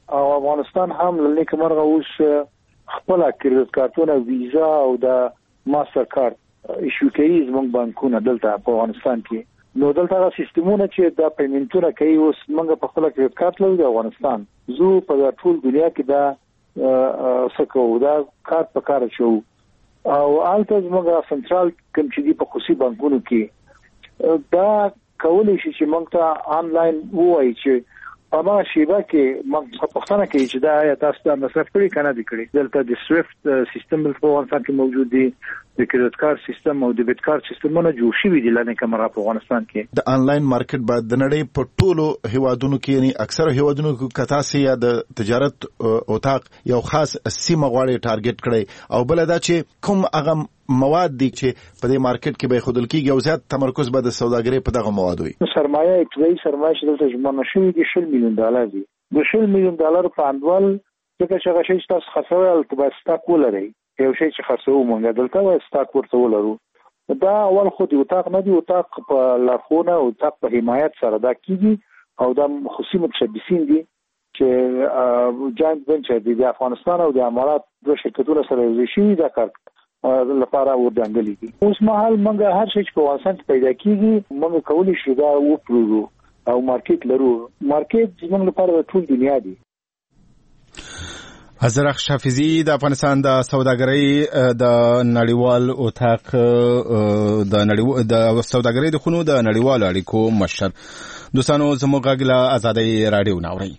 او افغانستان هم لنیک مرغه اوس خپل کریډټ کارتونه ویزا او د ماستر کارت ایشو کوي زموږ بانکونه دلته په افغانستان کې نو دلته سیستمونه چې د پیمنټونه کوي اوس موږ په خپل کریډټ کارت لرو د افغانستان زو په ټول دنیا کې دا سکو دا کارت په کار شو او الته زموږ سنټرال کوم چې دی په خصوصي بانکونو کې دا کولای شي چې موږ ته آنلاین وایي چې په ما شیبه کې موږ په پښتنه کې چې دا تاسو د مصرف کړي کنه دي کړي دلته د سويفت سیستم په افغانستان کې موجود دی د کریډټ کارت سیستم او ډیبټ کارت سیستمونه جوړ شوي دي لنه کمره په افغانستان کې د آنلاین مارکیټ بعد د نړۍ په ټولو هیوادونو کې یعنی اکثر هیوادونو کې کتا سي یا د تجارت اوتاق یو خاص سیمه غواړي ټارګټ کړي او بل دا چې کوم هغه مواد دي چې په دې مارکیټ کې به خودل کېږي او زیات تمرکز به د سوداګرۍ په دغه مواد وي سرمایه ابتدایي سرمایه چې دلته جمع شوې دي شل میلیون ډالر دي د شل میلیون ډالر په اندوال څنګه چې هغه شی تاسو خرڅوي او تبه سٹاک ولري یو شی چې خرڅو مونږ دلته و سٹاک ورته ولرو دا اول خو دی اوتاق نه دی اوتاق په لارښوونه او اوتاق په حمایت سره دا کیږي او د خصوصي متشبثین دي چې جاینټ وینچر دی د افغانستان او د امارات دوه شرکتونو سره یو شي دا کار لپاره ودانګلې دي اوس مهال موږ هر شي په واسطه پیدا کیږي موږ کولی شو دا وپرو او مارکیټ لرو مارکیټ زموږ لپاره ټول دنیا دی حضرت حافظي د افغانستان د سوداګرۍ د نړیوال اوتاق د نړیوال د سوداګرۍ د خونو د نړیوال اړیکو مشر دوستانو زموږ غږ له آزادۍ رادیو ناوړي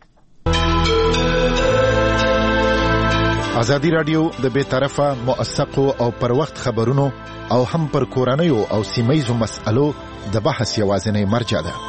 آزادی رادیو د بے طرفه موثقو او پر وخت خبرونو او هم پر کورنیو او سیمایزو مسألو د بحث یوازینی مرجع ده.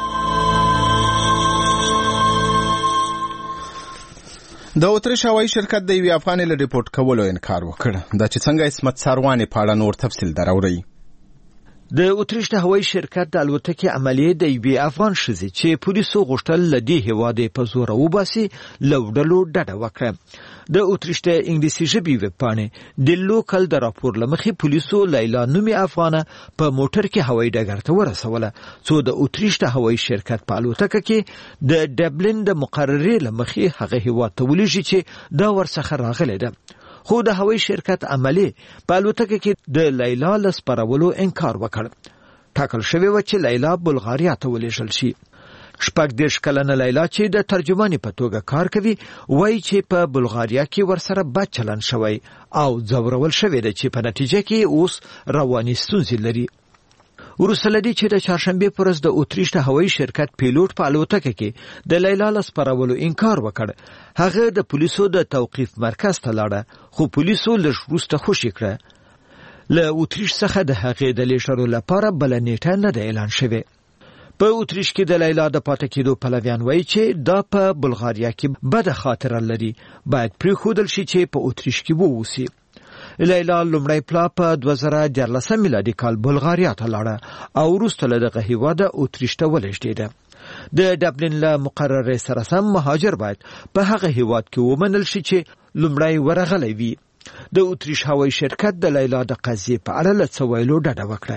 د اتریش هوایي شرکت د یوې افغانې له ریپورټ کولو انکار وکړ دا چې څنګه اسمت ساروانې په اړه نور تفصیل دراوړي. د اتریش د هوایي شرکت د الوتکې عملیې د یوې افغان ښځې چې پولیسو غوښتل له دې هېواده په زور وباسي له وډلو ډډه وکړه. د اتریش د انګلیسي ژبې ویب پاڼې د لوکل د راپور لمخې پولیسو لیلا نومي افغانه په موټر کې هوایي ډګر ته ورسوله څو د اتریش د هوایي شرکت په الوتکه کې د ډبلن د مقررې لمخې هغه هېواد ته ولېږي چې دا ورڅخه راغلی ده. خو د هوایي شرکت عملی په الوتکه کې د لیلا له سپارولو انکار وکړ. ټاکل شوی و چې لیلا بلغاریا ته ولېږل شي. شپږ دېرش کلنه لیلا چې د ترجمانې په توګه کار کوي وایي چې په بلغاریا کې ورسره بد چلند شوی او ځورول شوی دی چې په نتیجه کې اوس رواني ستونزې لري. وروسته له دې چې د چهارشنبې په ورځ د اتریش د هوایي شرکت پیلوټ په الوتکه کې د لیلا له سپارولو انکار وکړ هغه د پولیسو د توقیف مرکز ته لاړه خو پولیسو لږ وروسته خوشي کړه. له اتریش څخه د هغې د لیږلو لپاره بله نیټه نه ده اعلان شوې. په اتریش کې د لیلا د پاتې کېدو پلویان وایي چې دا په بلغاریا کې بده خاطره لري باید پرېښودل شي چې په اتریش کې ووسي. لیلا لومړی پلا په دوه زره دیارلسم میلادي کال بلغاریا ته لاړه او وروسته له دغه هېواده اتریش ته ولېږدېده. د ډبلن له مقررې سره سم مهاجر باید په هغه هېواد کې ومنل شي چې لومړی ورغلی وي. د اتریش هوایي شرکت د لیلا د قضیې په اړه له څه ویلو ډډه وکړه.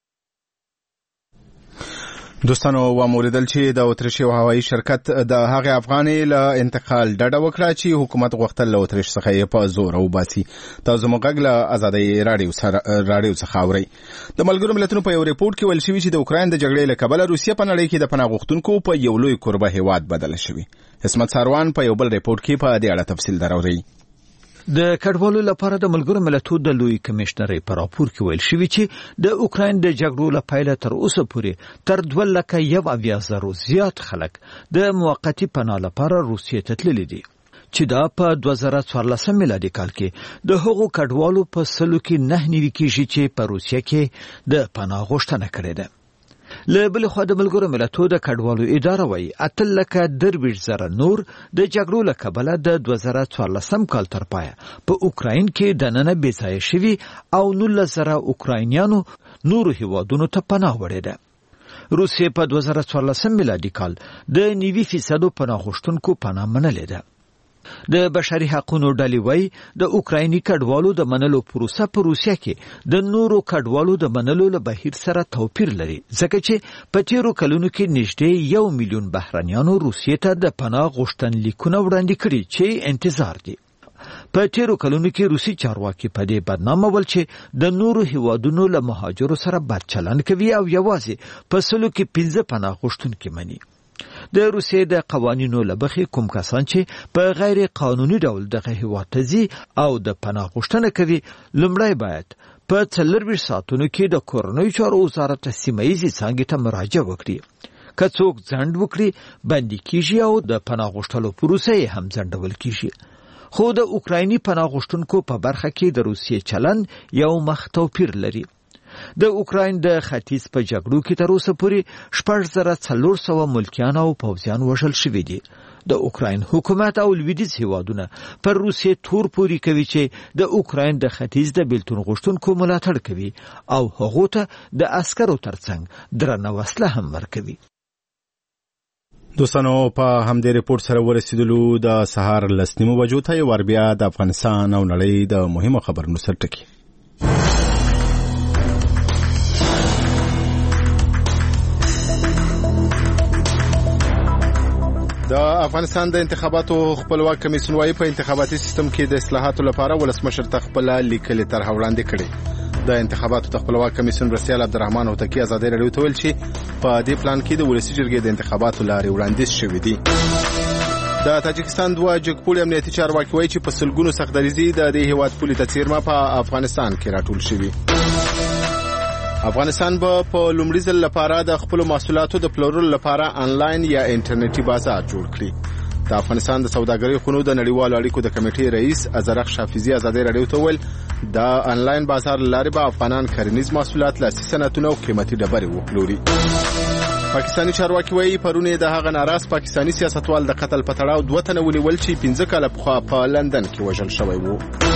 دوستانو ومولیدل چې د اتریش هوایي شرکت د هغې افغانې له انتقال ډډه وکړه چې حکومت غوښتل له اتریش څخه یې په زور وباسي. تاسو زموږ غږ له آزادۍ راډیو څخه اورئ. د ملګرو ملتونو په یو ریپورټ کې ویل شوي چې د اوکراین د جګړې له کبله روسیه په نړۍ کې د پناه غوښتونکو په یو لوی کوربه هېواد بدله شوې. اسمت ساروان په یو بل ریپورټ کې په دې اړه تفصیل دراوړي. د کډوالو لپاره د ملګرو ملتونو د لوی کمشنرۍ په راپور کې ویل شوي چې د اوکراین د جګړو له پیله تر اوسه پورې تر دوه لکه یو اویا زرو زیات خلک د موقتي پناه لپاره روسیې ته تللي دي چې دا په دوه زره څوارلسم میلادي کال کې د هغو کډوالو په سلو کې نه نوي کېږي چې په روسیه کې د پناه غوښتنه کړې ده. له بلې خوا د ملګرو ملتونو د کډوالو اداره وایي اته لکه درویشت زره نور د جګړو له کبله د دوه زره څوارلسم کال تر پایه په اوکراین کې دننه بې ځایه شوي او نولس زره اوکراینیانو نورو هېوادونو ته پناه وړې ده. روسیې په دوه زره څوارلسم میلادي کال د نوي فیصدو پناه غوښتونکو پناه منلې ده. د بشري حقوقو ډلې وایي د اوکرایني کډوالو د منلو پروسه په روسیه کې د نورو کډوالو د منلو له بهیر سره توپیر لري، ځکه چې په تیرو کلونو کې نږدې یو میلیون بهرنیانو روسیې ته د پناه غوښتنلیکونه وړاندې کړي چې انتظار دي. په تیرو کلونو کې روسي چارواکي په دې بدنامه ول چې د نورو هیوادونو له مهاجرو سره بد چلند کوي او یوازې په سلو کې پنځه پناه غوښتونکي مني. د روسیې د قوانینو له مخې کوم کسان چې په غیر قانوني ډول دغه هیواد ته ځي او د پناه غوښتنه کوي لومړی باید په څلرویشت ساعتونو کې د کورنیو چارو وزارت سیمه ییزې څانګې ته مراجعه وکړي. که څوک ځنډ وکړي بندي کیږي او د پناه غوښتلو پروسه یې هم ځنډول کیږي. خو د اوکرایني پناه غوښتونکو په برخه کې د روسیې چلند یو مخ توپیر لري. د اوکراین د ختیځ په جګړو کې تر اوسه پورې شپږ زره څلور سوه ملکیان او پوځیان وژل شوي دي. د اوکراین حکومت او لویدیځ هیوادونه پر روسیې تور پوري کوي چې د اوکراین د ختیځ د بیلتون غوښتونکو ملاتړ کوي او هغو ته د عسکرو ترڅنګ درنه وسله هم ورکوي. دوستانو په همدې ریپورت سره ورسېدلو د سهار لس نیمو بجو ته یو وار بیا د افغانستان او نړۍ د مهمو خبرونو سر ټکي. د افغانستان د انتخاباتو خپلواک کمیسیون وايي په انتخاباتي سیستم کې د اصلاحاتو لپاره ولسمشر ته خپل لیکلي طرح وړاندې کړې. د انتخاباتو د خپلواک کمیسیون مرستیال عبدالرحمن هوتکی ازادي راډیو ته ویل چې په دې پلان کې د ولسي جرګې د انتخاباتو لارې وړاندیز شوې دي. د تاجکستان دوه جګپوړي امنیتي چارواکي وایي چې په سلګونو سختدریزي د دې هیواد پولي ته څیرمه په افغانستان کې راټول شوي. افغانستان به په لومړي ځل لپاره د خپلو محصولاتو د پلورلو لپاره آنلاین یا انټرنیټي بازار جوړ کړي. د افغانستان د سوداګرۍ خونو د نړیوالو اړیکو د کمیټې رئیس ازرق شافیزي ازادي راډیو ته ویل د آنلاین بازار لارې به افغانان کرنیز محصولات لاسي صنعتونه او قیمتي ډبرې وپلوري. پاکستاني چارواکي وایي پرونه د هغه ناراض پاکستاني سیاستوال د قتل په تړاو دوه تنه ونیول چې پنځه کاله پخوا په لندن کې وژل شوی وو.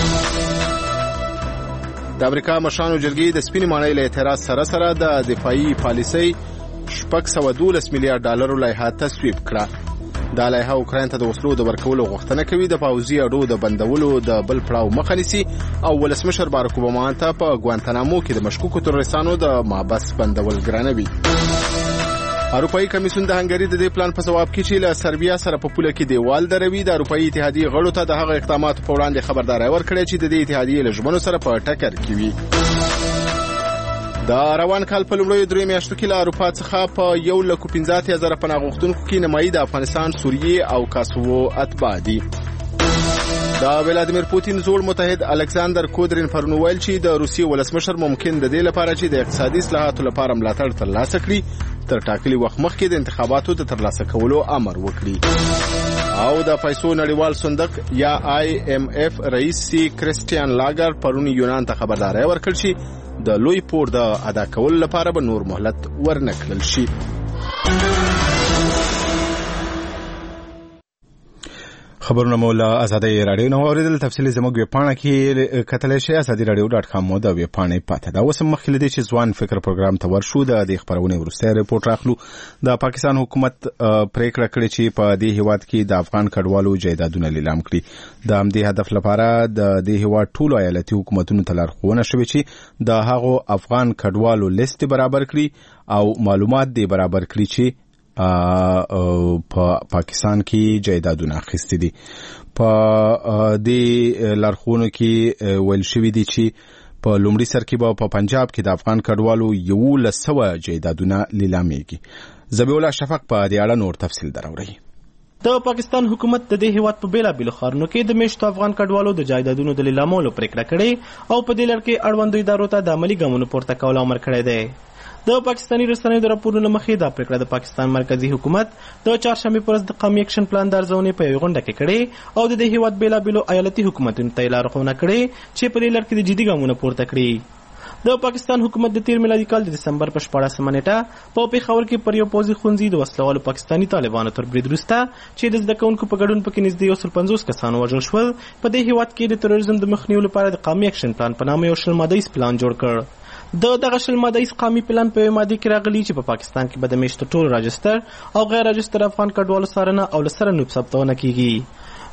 د امریکا مشرانو جرګې د سپینې ماڼۍ له اعتراض سره سره د دفاعي پالیسۍ شپږ سوه دولس میلیارډ ډالرو لایحه تصویب کړه. دا لایحه اوکراین ته د وسلو د ورکولو غوښتنه کوي، د پوځي اډو د بندولو د بل پړاو مخه نیسي او ولسمشر باراک اوباما ته په ګوانتانامو کې د مشکوکو تروریستانو د محبس بندول ګرانوي. اروپایي کمیسیون د هنګري د دې پلان په ځواب کې چې له سربیا سره په پوله کې دیوال دروي د اروپایي اتحادیې غړو ته د هغه اقداماتو په وړاندې خبرداري ورکړې چې د دې اتحادیې له ژمنو سره په ټکر کې وي. د روان کال په لومړیو درې میاشتو کې له اروپا څخه په یو لک پنځه اتیا زره پناه غوښتونکو کې نیمایي د افغانستان، سوریې او کاسوو اتباع دي. د ولادیمیر پوتین زوړ متحد الکساندر کودرین پرون ویل چې د روسیې ولسمشر ممکن د دې لپاره چې د اقتصادي اصلاحاتو لپاره ملاتړ ترلاسه کړي تر ټاکلي وخت مخکې د انتخاباتو د ترلاسه کولو امر وکړي. او د پیسو نړیوال صندوق یا آی ایم اف رئیس سی کریسټیان لاګر پرون یونان ته خبرداري ورکړه چې د لوی پور د ادا کولو لپاره به نور مهلت ورنکړل شي. خبرونه مو له ازادي راډیو نو اوریدل. تفصیلی زموږ ویب پاڼه کې کتلی شئ ازادي راډیو ډاټ کام مو د ویب پاڼې پاته دا. اوس مخکې له دې چې ځوان فکر پروګرام ته ورشو د دې خبرونه وروسته ریپورت راخلو. د پاکستان حکومت پریکړه کړې چې په دې هیواد کې د افغان کډوالو جایدادونه لیلام کړي. د همدې هدف لپاره د دې هیواد ټولو ایالتي حکومتونو ته لارښوونه شوې چې د هغو افغان کډوالو لیست برابر کړي او معلومات دې برابر کړي چې په پاکستان کې جایدادونه اخیستي دي. په دې لارښوونو کې ویل شوي دي چې په لومړي سر کې به په پنجاب کې د افغان کډوالو یولس سوه جایدادونه لیلامېږي. ذبیح الله شفق په دې اړه نور تفصیل دراوړي. د پاکستان حکومت د دې هیواد په بیلابیلو ښارونو کې د میشتو افغان کډوالو د جایدادونو د لیلامولو پریکړه کړې او په دې لړ کې اړوندو ادارو ته د عملي ګامونو پورته کولو امر کړی دی. د پاکستاني رسنیو د راپورونو مخې دا پریکړه د پاکستان مرکزی حکومت د چهارشنبې په ورځ د قومي اکشن پلان د ارزونې په یوه غونډه کې کړې او د دې هیواد بیلابیلو ایالتي حکومتونو ته یې لارښوونه کړې چې په دې لړ کې د جدي ګامونه پورته کړي. د پاکستان حکومت د تیر میلادي کال د دسمبر په شپاړسمه نیټه په پېښور کې پر یو پوځي ښوونځي د وسلوالو پاکستاني طالبانو تر برید وروسته چې د زده کوونکو په ګډون پکې نږدې یو سل پنځوس کسان وژل شول، په دې هیواد کې د تروریزم د مخنیوي لپاره د قومي اکشن پلان په نامه یو شل ماده پلان جوړ کړ. د دغه شل ماده قومي پلان په یوه ماده کې راغلي چې په پاکستان کې به د میشتو ټول راجستر او غیر راجستر افغان کډوالو څارنه او له سره نوب ثبتونه کیږي.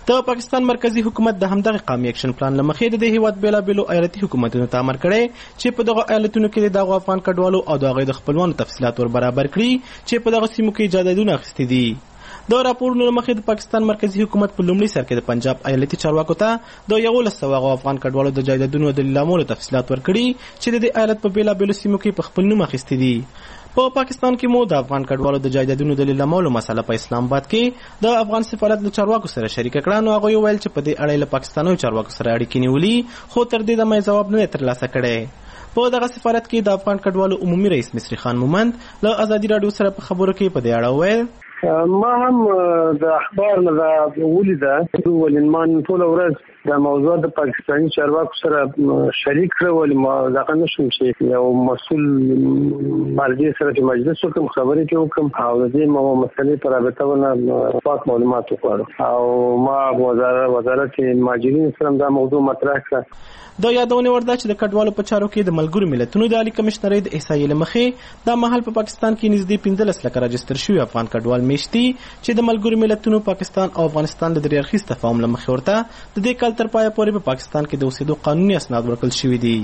د پاکستان مرکزی حکومت د همدغه قومي اکشن پلان لمخې د هیواد بیلابېلو ایالتي حکومتونو ته امر کړی چې په دغه ایالتونو کې د افغان کډوالو او د هغوی د خپلوانو تفصیلات ور برابر کړي چې په دغه سیمو کې جایدادونه اخیستي دي. د راپورونو مخې د پاکستان مرکزی حکومت په لومړي سر کې د پنجاب ایالتي چارواکو ته د یولس سوه افغان کډوالو د جایدادونو د لیلامولو تفصیلات ورکړي چې د دې ایالت په بیلابېلو سیمو کې په خپل نوم اخیستي دي. په پا پاکستان کې مو د افغان کډوالو د جایدادونو د لیلامولو مسله په اسلام آباد کې د افغان سفارت له چارواکو سره شریک کړه. نو هغوی وویل چې په دې اړه له پاکستاني چارواکو سره اړیکې نیولي، خو تر دې دمه ځواب نه ترلاسه کړی. په دغه سفارت کې د افغان کډوالو عمومي رئیس مصری خان مومند له ازادي راډیو سره په خبرو کې په دې اړه وویل ما هم د اخبار نه دا ولیده ولې ما ټول ورځ د موضوع د پاکستاني چارواکو سره شریک کړ ولې ما ځکه نشم چې یو مسؤل مرګي سره په مجلس وکم خبرې کې وکم او د دې مو مسلې پر رابطه پاک معلومات وکړم او ما وزارت وزارت مهاجرین سره دا موضوع مطرح کړ. د یادونه ورده چې د کډوالو په چارو کې د ملګرو ملتونو د عالی کمشنرۍ د احصایې له مخې دا مهال په پاکستان کې نږدې پنځلس لکه راجستر شوي افغان کډوال میشتي چې د ملګرو ملتونو پاکستان او افغانستان د درې اړخیز تفاهم له مخې ورته د دې کال تر پایه پورې په پاکستان کې د اوسېدو قانوني اسناد ورکړل شوي دي.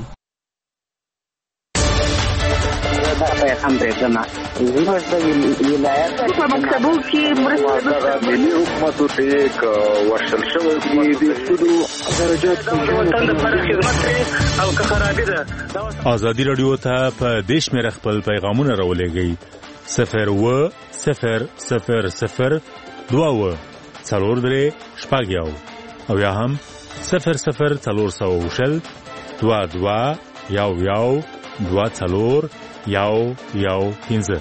هم برېښنا زموږ د ولایت په مکتبو کې مرسته ملي حکومت ته یک ورشل شوی دی د سودو درجات او که خرابې ده. ازادي راډیو ته په دیش مې خپل پیغامونه راولېږئ صفر و صفر صفر صفر دوه و څلور درې شپږ یو او یا هم صفر صفر څلور سوه شل دوه دوه یو یو دوه څلور یو یو پنځه.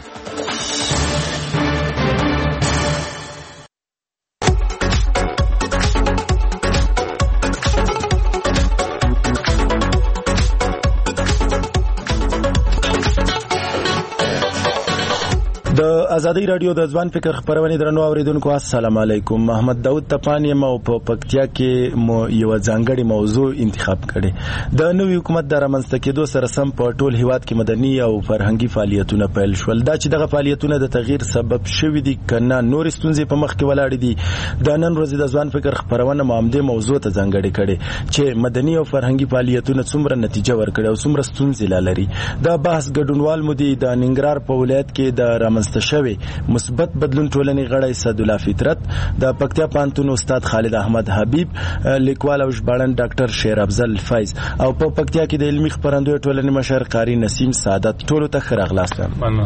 د ازادي راډیو د ځوان فکر خبرونه درنو اوریدونکو السلام علیکم. محمد داود تپانی مو په پکتیا کې مو یو ځانګړی موضوع انتخاب کړي. د نوې حکومت د رامنځته کېدو سره سم په ټول هیواد کې مدني او فرهنګي فعالیتونه پیل شول. دا چې دغه فعالیتونه د تغییر سبب شوي دي کنه نور ستونزې په مخ کې ولاړ دي. د نن ورځې د ځوان فکر خبرونه مامده موضوع ته ځانګړی کړي چې مدني او فرهنګي فعالیتونه څومره نتیجه ورکړي او څومره ستونزې لري. دا بحث ګډونوال مو دي د ننګرهار په ولایت کې د رامنځته شوی مثبت بدلون ټولنې غړی صد الله فطرت، د پکتیا پوهنتون استاد خالد احمد حبیب، لیکوال او ژباړن ډاکټر شیر افضل فیض او په پکتیا کې د علمي خبرندوی ټولنې مشر قاری نسیم سعادت ټولو ته ښه راغلاست.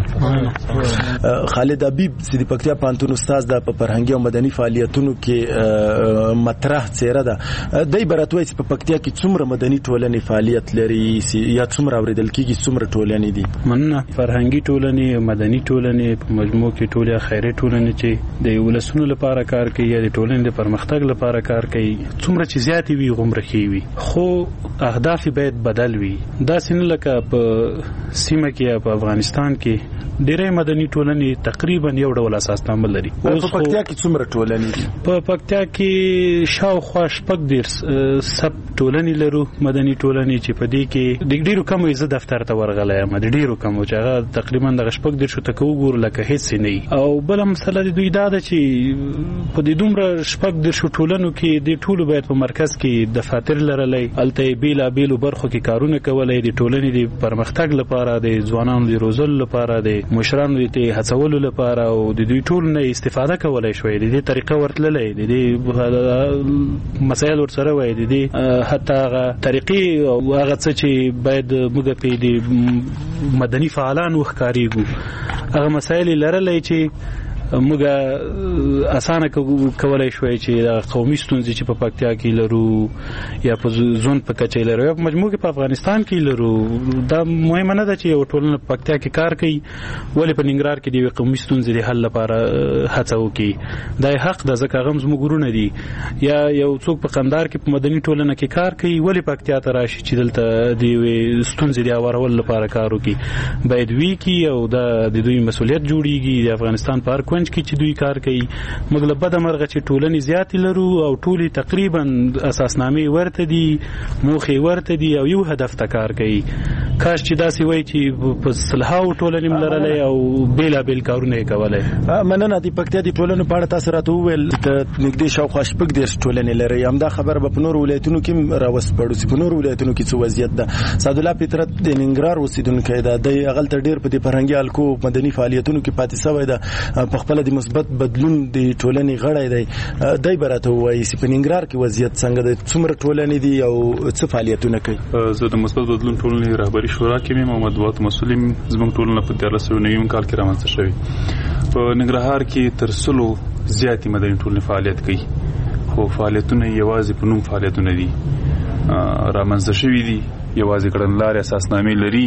خالد حبیب چې د پکتیا پوهنتون استاد د فرهنګي او مدني فعالیتونو کې مطرح څیره ده، د عبارت وایي چې په پکتیا کې څومره مدني ټولنې فعالیت لري یا څومره اوریدل کیږي څومره ټولنې دي؟ مننه. فرهنګي ټولنې، مدني ټولنې په مجموع کې ټولې خیري ټولنې چې د ولسونو لپاره کار کوي یا د ټولنې د پرمختګ لپاره کار کوي څومره چې زیاتې وي غومره ښې وي، خو اهداف باید بدل وي. داسې نه لکه په سیمه کې یا په افغانستان کې ډېرې مدني ټولنې تقریبا یو ډول اساس تعامل لري. په پکتیا کې څومره ټولنې دي؟ په پکتیا کې شاوخوا شپږ دېرش سب ټولنې لرو مدني ټولنې چې په دې کې د ډېرو کمو زه دفتر ته ورغلی یم، د ډېرو کمو چې هغه تقریبا دغه شپږ دېرشو ته که وګورو لکه هېڅ نه. او بله مسله د دوی دا ده چې په دې دومره شپږ دېرشو ټولنو کې د ټولو باید په مرکز کې دفاتر لرلی، هلته یې بېلابېلو برخو کې کارونه کولی د ټولنې د پرمختګ لپاره، د ځوانانو د روزلو لپاره، د مشرانو د هڅولو لپاره او د دوی ټول نه استفاده کولی شوی، د دې طریقه ورتللی، د دې مسایل ورسره وایي، د دې حتی هغه طریقې او هغه څه چې باید موږ پرې د مدني فعالان وښکارېږو هغه مسایل لرلی چې موږ اسانه کولای شوی چې د قومي ستونزې چې په پکتیا کې لرو یا په زون په کچې لرو یا په مجموع کې په افغانستان کې لرو، دا مهمه نه ده چې یو ټولنه په پکتیا کې کار کوي ولې په ننګرهار کې د یوې قومي ستونزې د حل لپاره هڅه وکړي. دا یې حق ده ځکه هغه هم زموږ ورونه دي. یا یو څوک په قندهار کې په مدني ټولنه کې کار کوي ولې پکتیا ته راشي چې دلته د یوې ستونزې د هوارولو لپاره کار وکړي؟ باید وي کړي او دا د دوی مسؤلیت جوړیږي. د افغانستان په هر کونج منځ کې چې دوی کار کوي موږ له بده مرغه چې ټولنې زیاتې لرو او ټولې تقریبا اساسنامې ورته دي موخې ورته دي او یو هدف ته کار کوي کاش چې داسې وای چې په صلحاو ټولنې ملرلې او بیلابیل کارونه یې کولای. مننه. د پکتیا د ټولنو په اړه تاسو راته وویل چې نږدې شاوخوا شپږ دېرش ټولنې لري. همدا خبره به په نورو ولایتونو کې راوسپړو چې په نورو ولایتونو کې څه وضعیت ده. سعدالله فطرت د ننګرهار اوسېدونکی ده. دی هغلته ډېر په دې فرهنګي حلقو مدني فعالیتونو کې پاتې شوی ده په خپله د مثبت بدلون د ټولنې غړی دی. دی به راته ووایي چې په ننګرهار کې وضعیت څنګه ده څومره ټولنې دي او څه فعالیتونه کوي. زه د مثبت بدلون ټولنې رهبري شورا کې یم او مطبوعاتو مسؤل یم. زموږ ټولنه په دیارلس سوه نوي کال کې رامنځته شوې. په ننګرهار کې تر سلو زیاتې مدني ټولنې فعالیت کوي خو فعالیتونه یوازې په نوم فعالیتونه دي رامنځته شوي دي. یوازې کړنلارې اساسنامې لري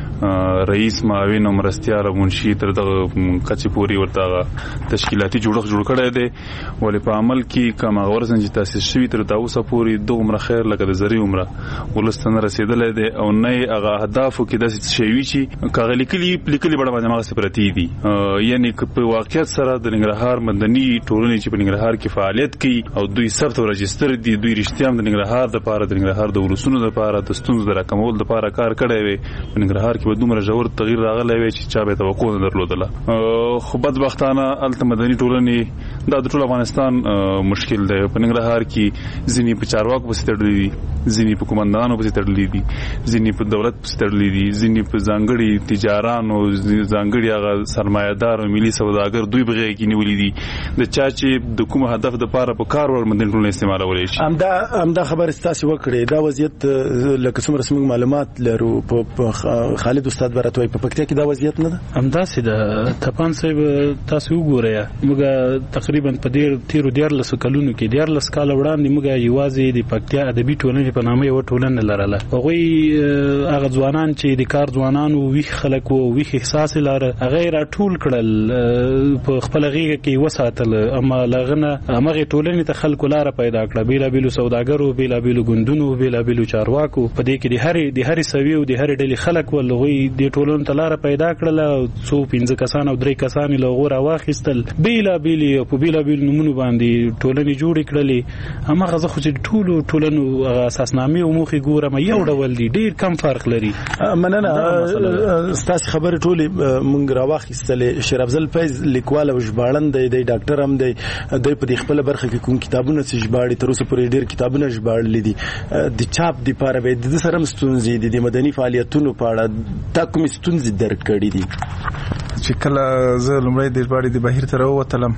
رئیس معاون او مرستیال او منشي تر دغه کچې پورې ورته تشکیلاتي جوړښت جوړ کړی دی ولې په عمل کې کوم هغه ورځ چې تاسیس شوي تر دا اوسه پورې دغه عمره خیر لکه د زرې عمره ولس ته نه رسېدلی دی او نه یې هغه اهدافو کې داسې شی وي چې که هغه لیکلي لیکلي بڼه باندې هماغسې پرتې دي. یعنې که په واقعیت سره د ننګرهار مدني ټولنې چې په ننګرهار کې فعالیت کوي او دوی ثبت او رجستر دي دوی رښتیا هم د ننګرهار دپاره د ننګرهار د ولسونو دپاره د ستونزو د راکمولو دپاره کار کړی وی په ننګرهار کې به دومره ژور تغییر راغلی وی چې چا به توقع نه درلودله. خو بدبختانه هلته مدني ټولنې دا د ټول افغانستان مشکل دی. په ننګرهار کې ځینې په چارواکو پسې تړلي دي ځینې په قومندانانو پسې تړلي دي ځینې په دولت پسې تړلي دي ځینې په ځانګړي تجارانو ځانګړي هغه سرمایه‌دار او ملي سوداګر دوی په غېږ کې نیولي دي د چا چې د کوم هدف دپاره په کار ور مدني ټولنې استعمالولی شي. همدا همدا خبرې ستاسې وکړې. دا وضعیت لکه څومره موږ معلومات لرو په خالد استاد به راته وایي په پکتیا کې دا وضعیت نه ده. همداسې ده. تپان صاحب تاسو وګورئ موږ تقریبا په ډېر تېرو دیارلسو کلونو کې دیارلس کاله وړاندې موږ یوازې د پکتیا ادبي ټولنې په نامه یوه ټولنه لرله. هغوی هغه ځوانان چې د کار ځوانان وو ویښ خلک وو ویښ احساس یې لاره هغه یې راټول کړل په خپله غېږه کې یې وساتل اما له هغه نه همغې ټولنې ته خلکو لاره پیدا کړه بېلابېلو سوداګرو بېلابېلو ګوندونو بېلابېلو چارواکو په دې کې د هرې د هرې سویې او د هرې ډلې خلک ول هغوی دې ټولنو ته لاره پیدا کړله. څو پنځه کسان او درې کسان یې له هغو راواخیستل بېلابېلې او په بېلابېلو نومونو باندې ټولنې جوړې کړلې. هماغه زه خو چې ټولو ټولنو هغه اساسنامې او موخې ګورم یو ډول دي ډېر کم فرق لري. مننه. ستاسې خبرې ټولې موږ راواخیستلې. شیر افضل فیض لیکوال او ژباړن دی دی ډاکټر هم دی دی په دې خپله برخه کې کوم کتابونه چې ژباړي تر اوسه پورې ډېر کتابونه ژباړلي دي د چاپ دپاره به د ده سره هم ستونزې دي د مدني فعالیتونو په اړه تا کومې ستونزې درک کړي دي؟ چې کله زه لومړی د ژباړې د بهیر ته راووتلم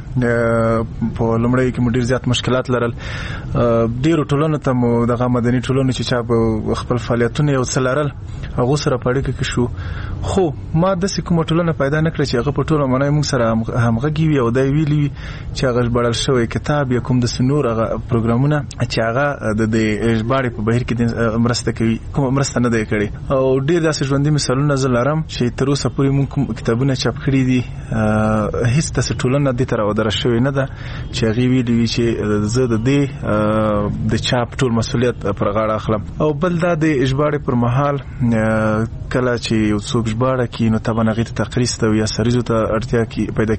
په لومړیو کې مو ډېر زیات مشکلات لرل. ډېرو ټولنو ته مو دغه مدني ټولنو چې چا به خپل فعالیتونه یو څه لرل هغو سره په اړیکه کې شو خو ما داسې کومه ټولنه پیدا نه کړه چې هغه په ټوله معنی موږ سره همغږي وي او دا یې ویلي وي چې هغه ژباړل شوی کتاب یا کوم داسې نور هغه پروګرامونه چې هغه د ژباړې په بهیر کې مرسته کوي کومه مرسته نه دی کړې. او ډېر داسې ژوندي مثالونه زه لرم چې تر اوسه پورې موږ کوم کتابونه چاپ کړي دي هیڅ داسې ټولنه دې ته راودره شوې نه ده چې هغې ویلي وي چې زه د دې د چاپ ټول مسؤلیت پر غاړه اخلم. او بل دا د ژباړې پر مهال کله چې یو څوک ژباړه کوي نو طبعا هغې ته تقریض ته یا سریزو ته اړتیا پیدا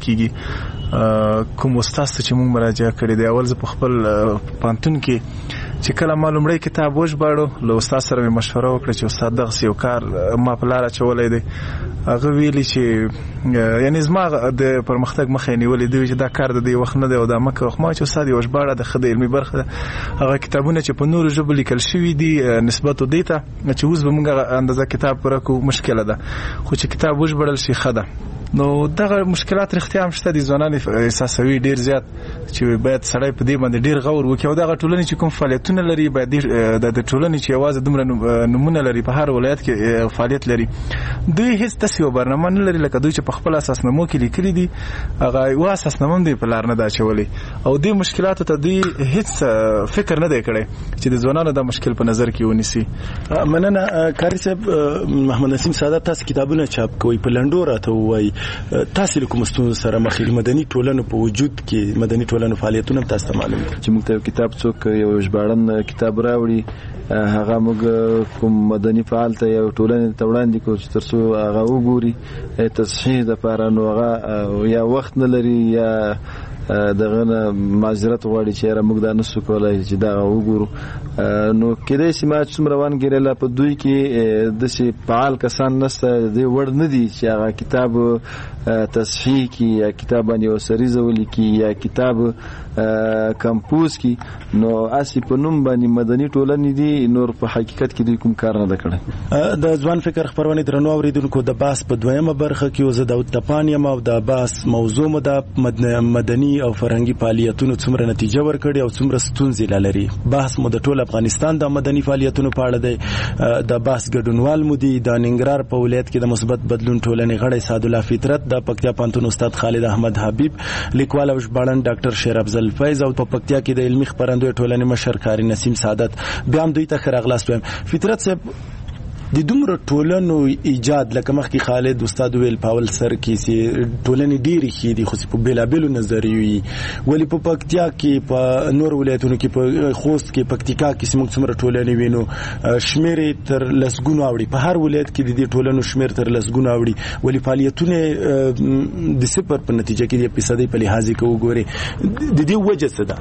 کېږي. کوم استاد ته چې موږ مراجعه کړې دی اول زه په خپل پوهنتون کې چې کله ما لومړی کتاب وژباړو له استاد سره مې مشوره وکړه چې استاد دغسې یو کار ما په لاره اچولی دی. هغه ویلي چې یعنې زما د پرمختګ مخه یې نیولې دی چې دا کار د دې وخت نه دی او دا مه کوه. ما چې استاد یوه ژباړه د ښه د علمي برخه ده هغه کتابونه چې په نورو ژبو لیکل شوي دي نسبت و دې ته چې اوس به موږ اندازه کتاب پوره کړو مشکله ده خو چې کتاب وژباړل شي ښه ده. نو دغه مشکلات رښتیا هم شته دي ځوانان احساسوي ډېر زیات چې باید سړی په دې باندې ډېر غور وکړي او دغه ټولنې چې کوم فعالیتونه لري باید د ټولنې چې یوازې دومره نومونه لري په هر ولایت کې فعالیت لري دوی هیڅ داسې یو برنامه نه لري لکه دوی چې په خپل اساسنامو کې لیکلي دي هغه یوه اساسنامه هم دوی په لار نه ده اچولی او دې مشکلاتو ته دوی هیڅ فکر نه دی کړی چې د ځوانانو دا مشکل په نظر کې ونیسي. مننه. کاري صاحب محمد نسیم سعادت تاسو کتابونه چاپ کوئ په لنډو راته ووایي تاسو کوم ستونزه سره مخ یې؟ مدني ټولنو په وجود کې مدني ټولنو فعالیتونه تاسو ته معلوم دي چې موږ ته کتاب څوک یو ژباړن کتاب راوړي هغه موږ کوم مدني فعال ته یو ټولنې ته وړاندې کوو چې ترڅو هغه وګوري تصحیح دپاره، نو هغه یا وخت نه لري یا دغه نه معذرت غواړي چې یاره موږ دا نسو کولای چې دا وګورو. نو کېدای شي ما څومره وانګېرله په دوی کې داسې فعال کسان نشته دی وړ نه دي چې هغه کتاب تصحیح کي یا کتاب باندې یو سریزه ولیکي یا کتاب کمپوز کی. نو اسی په نوم باندې مدني ټولنې دي، نور په حقیقت کې دوی کوم کار نه ده کړی. د ځوان فکر خپرونې درنو اوریدونکو د باس په دویمه برخه کې زه داود تپان یم او د باس موضوع مو د مدني او فرهنګي فعالیتونو څومره نتیجه ورکړي او څومره ستونزې لري. بحث مو د ټول افغانستان د مدني فعالیتونو په اړه دی. د باس ګډونوال مو دي د ننګرهار په ولایت کې د مثبت بدلون ټولنې غړی سعدالله فطرت، د پکتیا پوهنتون استاد خالد احمد حبیب، لیکوال او ژباړن ډاکټر شیر افضل فیض، او په پکتیا کې د علمي خپرندوی ټولنې مشر کاری نسیم سعادت. بیا هم دوی ته ښه راغلاست وایم. فطرت صاحب، د دومره ټولنو ایجاد لکه مخکې خالد استاد ویل پاول سر کې چې ټولنې ډېرې ښې دي خو په بېلابېلو نظریو وي، ولې په پکتیا کې په نور ولایتونو کې په خوست کې پکتیکا کې چې موږ څومره ټولنې وینو شمېر یې تر لسګونو اوړي، په هر ولایت کې د دې ټولنو شمېر تر لسګونو اوړي، ولې فعالیتونه د صفر په نتیجه کې د فیصدۍ په لحاظ کې وګورئ، د دې وجه څه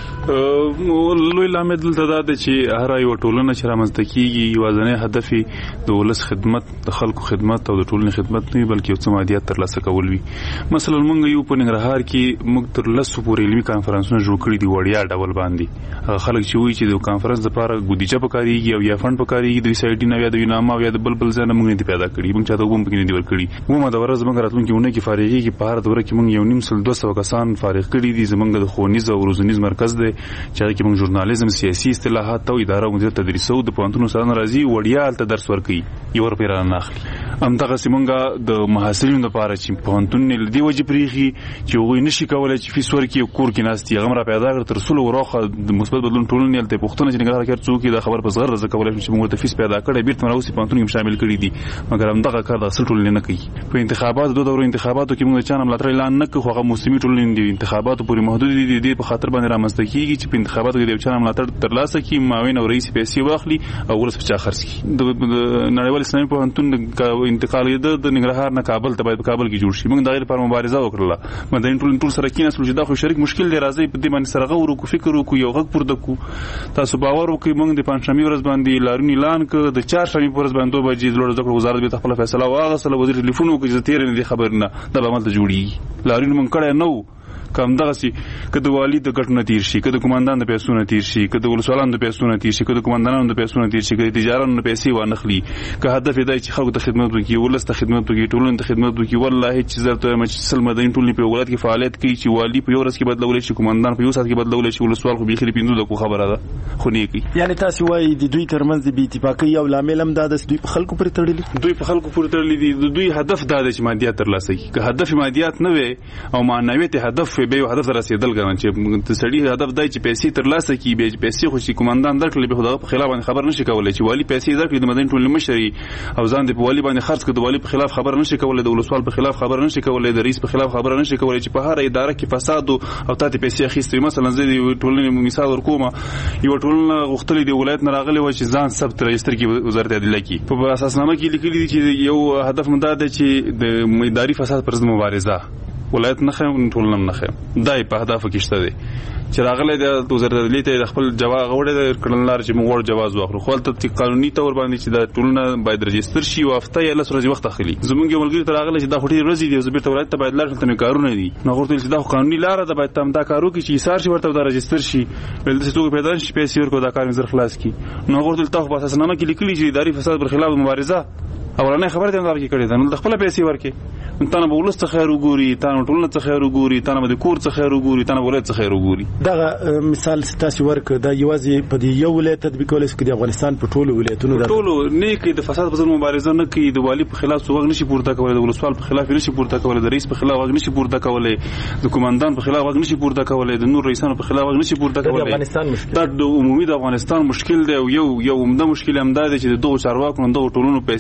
ده؟ لوی لامل دلته دا ده چې هر یو ټولنه چې رامنځته کېږي یوازینی هدف یې د ولس خدمت، د خلکو خدمت او د ټولنې خدمت نه وي، بلکې یو څه مادیات ترلاسه کول وي. مثلا موږ یو په ننګرهار کې موږ تر لسو پورې علمي کانفرنسونه جوړ کړي دي وړیا ډول باندې. هغه خلک چې وایي چې د کانفرنس لپاره بودیجه پکارېږي او یا فنډ پکارېږي د سایډي نه یا د یوناما او یا د بل بل ځای نه موږ نه دي پیدا کړي، موږ چاته وبم پکې نه دي ورکړي. ومه دوره زموږ راتلونکي اونۍ کې فارغېږي، په هر دوره کې موږ یو نیم سل دوه سوه کسان فارغ کړي دي. زموږ د ښوونیز او روزنیز مرکز دی چې هغه کې موږ ژورنالیزم، سیاسي اصطلاحات او اداره مدیریت تدریس او د پوهنتون استادان راځي وړیا هلته درس ورکوي، یو ور پیرا نه اخلي. همدغه سیمونګه د محصلینو لپاره چې پوهنتون نه لدی وجه پریخي چې هغوی نشي کولای چې فیس ورکړي او کور کې ناستي هغه را پیدا کړ تر څو وروخه د مثبت بدلون ټولنې ته پوښتنه چې نګرهار کې څوک دا خبر په صغر رزه کولای چې موږ ته فیس پیدا کړي بیرته راوسی پوهنتون کې شامل کړي دي، مګر همدغه کار د اصل ټولنې نه کوي. په انتخاباتو دوه دورو انتخاباتو کې موږ چانه ملاتړ اعلان نه کوو، هغه موسمي ټولنې دي انتخاباتو پورې محدود دي، د دې په خاطر باندې رامنځته کیږي چې په انتخاباتو کې د چانه ملاتړ ترلاسه کړي، معاون او رئیس پیسې واخلي او ولس په چا خرڅ کړي. د نړیوال اسلامي پوهنتون انتقال د ننګرهار نه کابل ته باید په کابل کې جوړ شي. موږ د غیر پر مبارزه وکړه، مدني ټول ټول سره کې نسل چې دا خو شریک مشکل دی، راځي په دې باندې سره غوړو کو فکر وکړو، یو غږ پورته کو. تاسو باور وکړئ موږ د پنځشنبه ورځ باندې لارون اعلان کړ، د چهارشنبه ورځ باندې دوه بجې د لوړ زده کړو وزارت به خپل فیصله واغسله، وزیر ټلیفون وکړي چې تیر نه دي خبر نه دا به عمل ته جوړي. لارون مونږ کړه نو کوم دغه سي کده والی د ګټنه تیر شي، کده کمانډان د پیسو نه تیر شي، کده ولسوالان د پیسو نه تیر شي، کده کمانډانانو د پیسو نه تیر شي، کده تجارانو نه پیسې وانخلي، که هدف دی چې خلکو ته خدمت وکړي، ولس ته خدمت وکړي، ټولنې ته خدمت وکړي. والله چې زرته چې سل مدني ټولنې په ولایت کې فعالیت کوي چې والی په یو ورځ کې بدلول شي، کمانډان په یو ساعت کې بدلول شي، ولسوال خو بيخلي پیندو د کو خبره ده خو نه کوي. یعنی تاسو وايي د دوی ترمنځ د بي اتفاقي او لامل هم دا د دوی په خلکو پرې تړلي دوی په خلکو پرې تړلي دي. د دوی هدف دا دی چې مادیات ترلاسه کړي، که هدف مادیات نه وي او معنویت هدف به یو هدف رسیدل ګران چې ته سړی هدف دی چې پیسې ترلاسه کړي، به پیسې خو چې کمانډان درکړي به خدای په خلاف باندې خبر نشي کولای، چې والی پیسې درکړي د مدني ټولنې مشري او ځان د والی باندې خرڅ کړي، د والی په خلاف خبر نشي کولای، د ولسوال په خلاف خبر نشي کولای، د رئیس په خلاف خبر نشي کولای، چې په هر اداره کې فساد او تاسو پیسې اخیستې. مثلا زه د ټولنې مثال ورکوم، یو ټولنه غوښتلې د ولایت نه راغلي و چې ځان ثبت رجستر کې وزارت عدالت کې په اساسنامه کې لیکلي دي چې یو هدف مونږ دی چې د اداري فساد پر ضد مبارزه ولایت نه خیم ټولنه نه خیم دای په هدف کې شته دي چې راغله د وزارت عدالت ته خپل جواز غوړې د کړنلار چې موږ جواز واخلو، خو ته قانوني تور باندې چې د ټولنه باید رجستر شي او هفته یا لس ورځې وخت اخلي. زمونږ یو ملګری ته راغله چې دا خټي ورځې دي زبر تورات ته باید لار ته کارونه دي، نو ورته چې دا قانوني لار ده باید تم دا کارو کې چې سار شي ورته دا رجستر شي، بل څه توګه پیدا شي پیسې ورکو دا کار مزر خلاص کی. نو ورته ته په اساسنامه کې لیکلي چې اداري فساد پر خلاف مبارزه اولنې خبره ده دا کې کړې ده، نو خپل پیسې ورکې تانه به ولست خیر وګوري، تانه ټولنه څه خیر وګوري، تانه د کور څه خیر وګوري، تانه ولایت څه خیر وګوري. دا مثال ستاسو ورک دا یوازې په دې یو ولایت تطبیقول شي د افغانستان په ټولو ولایتونو دا ټولو نه کې د فساد په ضد مبارزه نه کوي، د والی په خلاف څوک نشي پورته کولای، د ولسوال په خلاف نشي پورته کولای، د رئیس په خلاف نشي پورته کولای، د کمانډان په خلاف نشي پورته کولای، د نور رئیسانو په خلاف نشي پورته کولای. د افغانستان مشکل دا د عمومي د افغانستان مشکل دی او یو یو عمده مشکل هم دا دی چې د دوه چارواکو د ټولونو پیسې غستې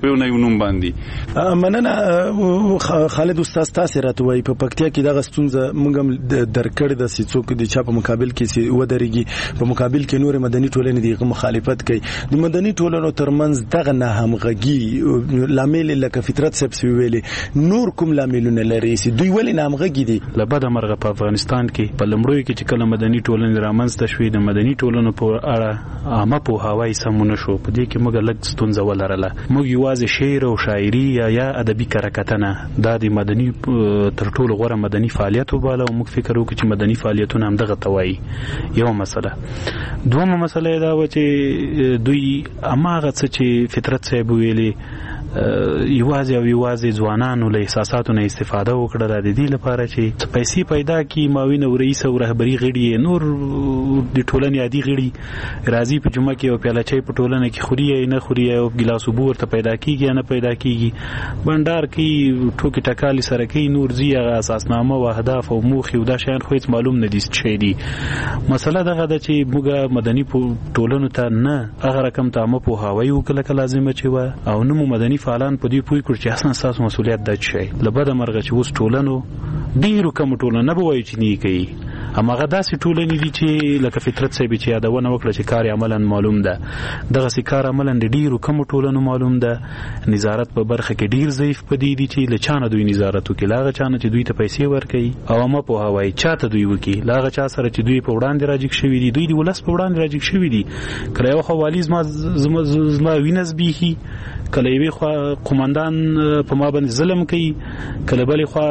په یو نه یو نوم باندې. مننه خالد استاد، تاسو راته وایي په پکتیا کې دغه ستونزه موږ هم درکړې د سیڅوک د چا په مقابل کې سي ودرېږي، په مقابل کې نور مدني ټولنې دغه مخالفت کوي. د مدني ټولنو ترمنځ دغه نه همغږي لامل لکه فطرت صاحب سی ویلي، نور کوم لاملونه لري چې دوی ولې نه همغږي دي؟ لبد مرغه په افغانستان کې په لمړیو کې چې کله مدني ټولنې رامنځته شوې د مدني ټولنو په اړه عامه پوهاوی سمونه شو، په دې کې موږ لږ ستونزه ولرله. موږ یوازې شعر او شاعري یا یا ادبي کرکټنه دا د مدني تر ټولو غوره مدني فعالیت وباله او موږ فکر وکړو چې مدني فعالیتونه هم دغه توایي. یو مسله. دومره مسله دا و چې دوی اماغه څه چې فطرت صاحب ویلي یوازې او یوازې ځوانانو له احساساتو نه استفاده وکړه د دې لپاره چې پیسې پیدا کړي. معاون او رئیس او رهبری غړي نور د ټولنې عادي غړي راځي په جمعه کې او پیاله چای په ټولنه کې خوري نه خوري او ګلاس اوبه ورته پیدا کیږي نه پیدا کیږي، بندر کې ټوکی ټکالي سره کوي، نور زی اساسنامه او اهداف او موخي او دا شیان خو هیڅ معلوم نه دي چې دي. مسله دغه ده چې موږ مدني ټولنو ته نه هغه رقم ته مو په هواي وکړه که لازمه چې و او نو مدني فعالان په دې پوي کړ چې اصلا تاسو مسولیت ده چې لبد مرغه چې وس ټولنو ډیرو کوم ټولنه نه بوي چې نه کوي، اما غدا سي ټولنې دي چې لکه فطرت صاحب چې یادونه وکړه چې کار عملاً معلوم ده، دغه سي کار عملاً ډیرو کوم ټولنو معلوم ده. نظارت په برخه کې ډیر ضعیف پدې دي چې لچانه دوی نظارت وکړي، لاغه چانه چې دوی ته پیسې ورکړي او ما په هواي چاته دوی وکړي، لاغه چا سره چې دوی په وړاندې راځي شوی دي، دوی د ولس په وړاندې راځي شوی دي. کله یو خوالیز ما زما زما وینس بیخي، کله یوې خوا قومندان په ما باندې ظلم کوي، کله بلې خوا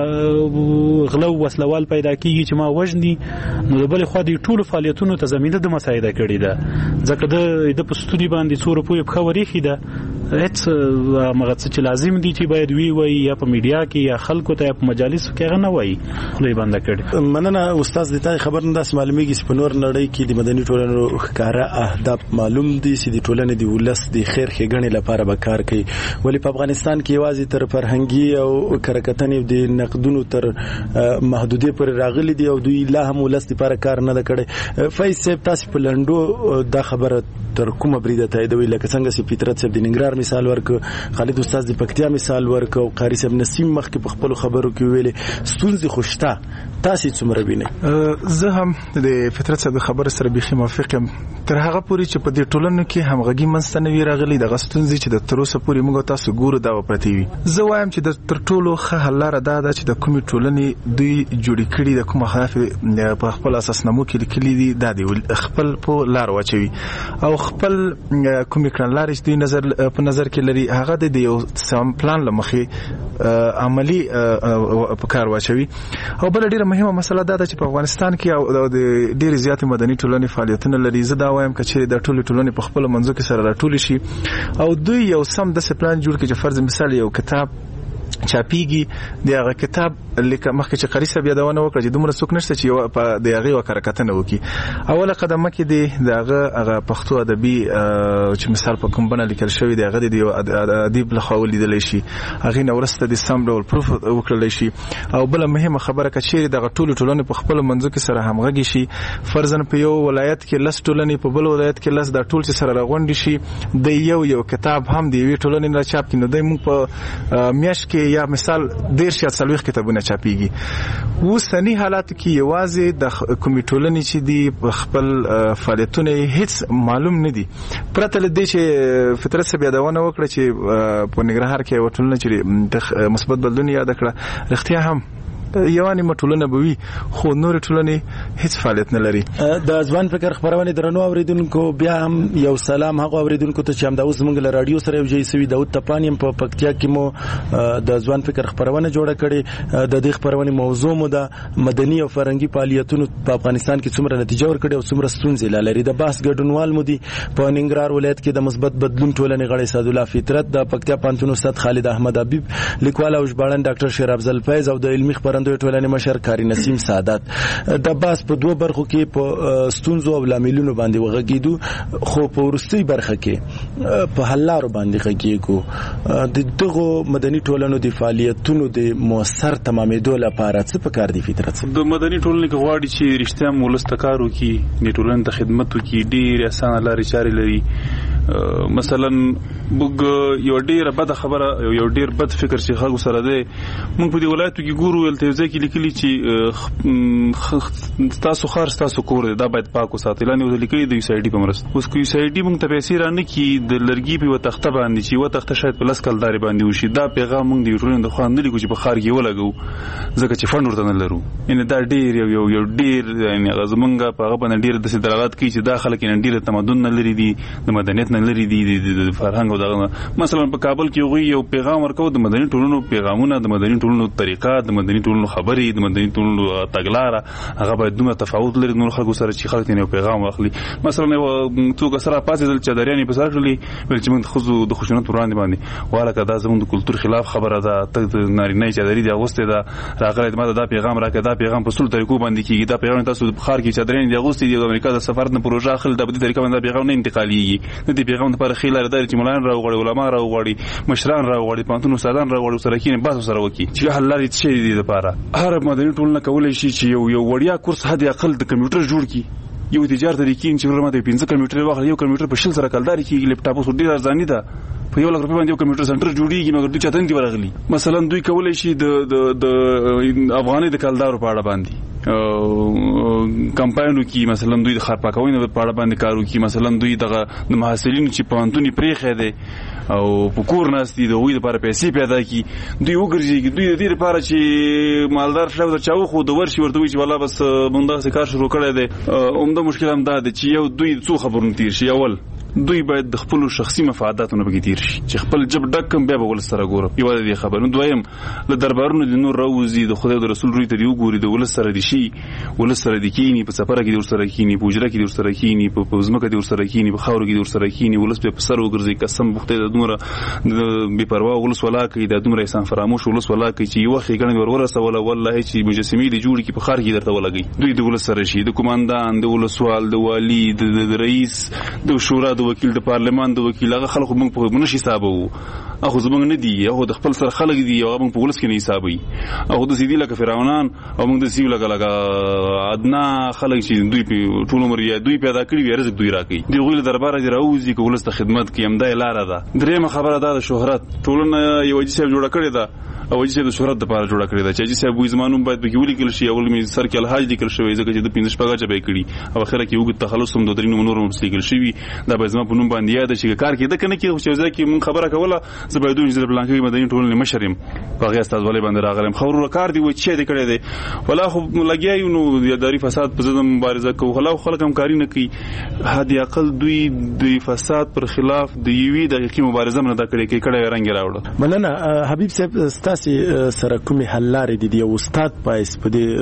غلو وسلوال پیدا کیږي چې ما وژني، نو د بلې خوا د ټولو فعالیتونو ته زمینه د مساعده کړې ده. ځکه د د پستودي باندې څو روپیو په خوريخي ده، هیڅ مغه څه چې لازم دي چې باید وی وي یا په میډیا کې یا خلکو ته په مجالسو کې غنه وي خلې بند کړي. مننه استاد، د تاریخ خبر نه داس معلومیږي چې په نور نړۍ کې د مدني ټولنو ښکارا اهداف معلوم دي چې د ټولنې د ولس د خیر ښېګڼې لپاره به کار کوي، ولی په افغانستان کې یوازې تر فرهنګي او کرکټنې د نقدونو تر محدودې پر راغلي دي او دوی لا هم ولس لپاره کار نه کړي. فیض صاحب، تاسو په لندو دا خبره تر کومه بریده تاییدوي؟ لکه څنګه چې فطرت صاحب د ننګرهار مثال ورک، خالد استاد د پکتیا مثال ورک او قاری صاحب نسیم مخکې په خپل خبرو کې ویلي ستونزې خوشته، تاسو څومره وینئ؟ زه هم د فطرت صاحب خبر سره بيخي موافق یم. تر هغه پورې چې په دې ټولنو کې همغږي منځته نه وي راغلي، دغه ستونزې چې د تر اوسه پورې موږ تاسو ګورو دا پرتی وي. زه وایم چې د تر ټولو ښه حل لاره دا ده چې د کومې ټولنې دوی جوړې کړي، د کومه هدف په خپل اساسنامو کې لیکلي دي، دا دی خپل په لار واچوي او خپل کومې کړنلارې چې دوی نظر په نظر کې لري هغه د یو سم پلان لمخې عملی په کار واچوي. او بل ډیره مهمه مسله دا ده چې په افغانستان کې او د ډیره زیات مدني ټولنې فعالیتونه لري. زه دا وایم چې د ټولو ټولنې په خپل منځو کې سره راټول شي او دوی یو سم د پلان جوړ کړي چې فرض مثال یو کتاب چاپیږي، دغه کتاب لیکه مخکې چې قاری صاحب یادونه وکړه چې دومره څوک نشته چې په دغه وکړکتنه وکړي. اوله قدمه کې دی دغه هغه پښتو ادبي چې مثال په کوم بڼه لیکل شوی دی هغه دی ادیب له خوا لیدل شي، هغه نو ورسته د سم ډول پروف وکړل شي. او بل مهمه خبره کچېری دغه ټولو ټولنې په خپل منځو کې سره همغږي شي، فرضاً په یو ولایت کې لس ټولنې په بل ولایت کې لس د ټول چې سره راغونډي شي د یو یو کتاب هم دی وی ټولنې نه چاپ کینو د موږ په میاش کې یا مثال ډیر شي څلويخ کتابونه چاپیږي. وسنی حالات کې یوازې د کمیټولنې چې دی خپل فعالیتونه هیڅ معلوم نه دي، پرته لدې چې فطرت صاحب یادونه وکړه چې په ننګرهار کې وټولنه چې مثبت بدلون یاد کړه، رښتیا هم یوانی مټولنه بوي خو نور ټولنې هیڅ فعالیت نه لري. د ځوان فکر خبرونه درنو اوریدونکو بیا هم یو سلام هغه اوریدونکو ته چې هم د اوس موږ له رادیو سره یو ځای سوي داود تپانیم په پکتیا کې مو د ځوان فکر خبرونه جوړه کړي. د دې خبرونه موضوع مو د مدني او فرهنګي فعالیتونو په افغانستان کې څومره نتیجه ورکړي او څومره ستونزې لري. د بحث ګډونوال مو دي په ننګرهار ولایت کې د مثبت بدلون ټولنې غړي سعد الله فطرت، د پکتیا پانتون استاد خالد احمد حبیب، لیکوال او ژباړن ډاکټر شیر افضل فیض او د علمي خبرندوی ټولنې مشر کاری نسیم سعادت. د باس په دوه برخو کې په ستونزو او لاملونو باندې وغږیدو، خو په ورستۍ برخه کې په حل لارو باندې غږیږو. د دغه مدني ټولنو د فعالیتونو د موثر تمامېدو لپاره څه پکار دي فطرت؟ د مدني ټولنې کې غواړي چې رښتیا مولس تکارو کې د ټولنې ته خدمت وکړي، ډېر اسانه لارې چارې لري. مثلا موږ یو ډیر بد خبره یو ډیر بد فکر چې خلکو سره دی موږ په دې ولایتو کې ګورو ولته ځکه کې لیکلي چې تاسو خار تاسو کور دی دا باید پاک وساتئ لانه د لیکلي د یو سای ډي په مرسته اوس کو یو سای ډي موږ ته پیسې رانه کې د لرګي په تخته باندې چې و تخته شاید په لاس کلداري باندې وشي دا پیغام موږ د یوټرین د خوان نه لیکو چې په خار کې ولګو ځکه چې فند ورته نه لرو ان دا ډیر یو یو ډیر یعنی غزمنګه په هغه باندې ډیر د دلالت کوي چې داخله کې ډیر تمدن نه لري دي د مدنیت نه لري دي د فرهنګ او دغه مثلا په کابل کې یو پیغام ورکو د مدني ټولنو پیغامونه د مدني ټولنو طریقه د مدني ټولنو خبرې د مدني ټولنو تګلاره هغه باید دومره تفاوت لري نور خلکو سره چې خلک یې پیغام واخلي مثلا تو کسره پاتې د چادريانې په سر کړلې ول چې موږ خو د خشونت وړاندې باندې والا کدا زموږ د کلچر خلاف خبره ده ته نارینه چادرې دی اغوسته ده راغله ماده دا پیغام راکړه دا پیغام په ټول طریقو باندې کیږي دا پیغام تاسو د بخار کې چادرې دی اغوسته دی د امریکا د سفر نه پروژه خل د دې طریقه باندې پیغام نه انتقاليږي د دې پیغام لپاره خیلار دار چې مولان راوغړي علما راوغړي مشران راوغړي پانتون استادان راوغړي سره کې نه باسو سره وکی چې حل لري چې دې لپاره هر مدني ټولنه کولای شي چې یو یو وړیا کورس هدي اقل د کمپیوټر جوړ کی یو تجارت لري کې چې ورمه د پنځه کمپیوټر واخلي یو کمپیوټر په شل سره کلداري کې لپټاپ اوس ډیر ارزاني ده په یو لک روپیا باندې یو کمپیوټر سنټر جوړیږي مګر دوی چاته نه دی ورغلي مثلا دوی کولای شي د د افغاني د کلدارو په اړه باندې کمپاینو کې مثلا دوی د خرپاکوي نه په اړه باندې کارو کې مثلا دوی د محصلینو چې پانتونی پریخه ده او په کور ناستي د وې لپاره پیسې پیدا کی دوی وګرځي دوی د دې لپاره چې مالدار شاو د چاو خو د ورشي ورته وي چې والله بس مونږ د کار شروع کړی دی عمده مشکل هم دا دی چې یو دوی څو خبرونه تیر شي اول دوی باید د خپل شخصي مفاداتونو بګی تیر شي چې خپل جب ډکم بیا به ول سره ګور یو د خبرونو دویم له دربارونو د نور راوزي د خدای د رسول روي ته دی وګوري د ول سره دي شي ول سره دي کینی په سفر کې د سره کینی په اجره کې د سره کینی په پوزمکه د سره کینی په خاور کې د سره کینی ولس په سر وګرځي قسم بوخته د دومره بے پروا ولس ولا کوي د دومره انسان فراموش ولس ولا کوي چې یو وخت غنډ ور ورسه ولا والله چې مجسمي دي جوړ کی په خار کې درته ولګي دوی د ول سره شي د کوماندان د ولسوال د والی د رئیس د شورا د وکیل د پارلمان د وکیل هغه خلکو موږ په منشي حسابو اخو زمونږ نه دی هغه د خپل سره خلک دی هغه موږ په ولس کې نه حسابي هغه د سیدی لکه فرعونان او موږ د سیو لکه لکه ادنا خلک چې دوی په ټول عمر یې دوی پیدا کړی وي رزق دوی راکړي دی غوښله دربار دی راوځي کو ولس ته خدمت کوي هم دا لار ده درېمه خبره ده د شهرت ټولنه یو جسم جوړ کړی ده او چې د شهرت لپاره جوړ کړی دا چې صاحب وې زمانوم باید به ویل کېل شي اول می سر کې الحاج لیکل شوی ځکه چې د پینځه شپږه چبې کړي او اخره کې وګ تخلص هم د درینو منورم لیکل شوی دا به زما په نوم باندې یاد شي کار کې د کنه کې خو ځکه مون خبره کوله زبیدون انجنیر بلانکی مدني ټولنې مشرم په غیا استاد ولې باندې راغلم خبرو کار دی و چې د کړی دی ولا خو لګیایو نو یاداری فساد په ضد مبارزه کوي خلا خلک هم کاری نه کوي هدي اقل دوی د فساد پر خلاف د یوې د حقیقي مبارزه نه دا کړی کې کړه رنګ راوړل مننه حبیب صاحب ستاسو سره کومې حل لارې دي د استاد پایس په دې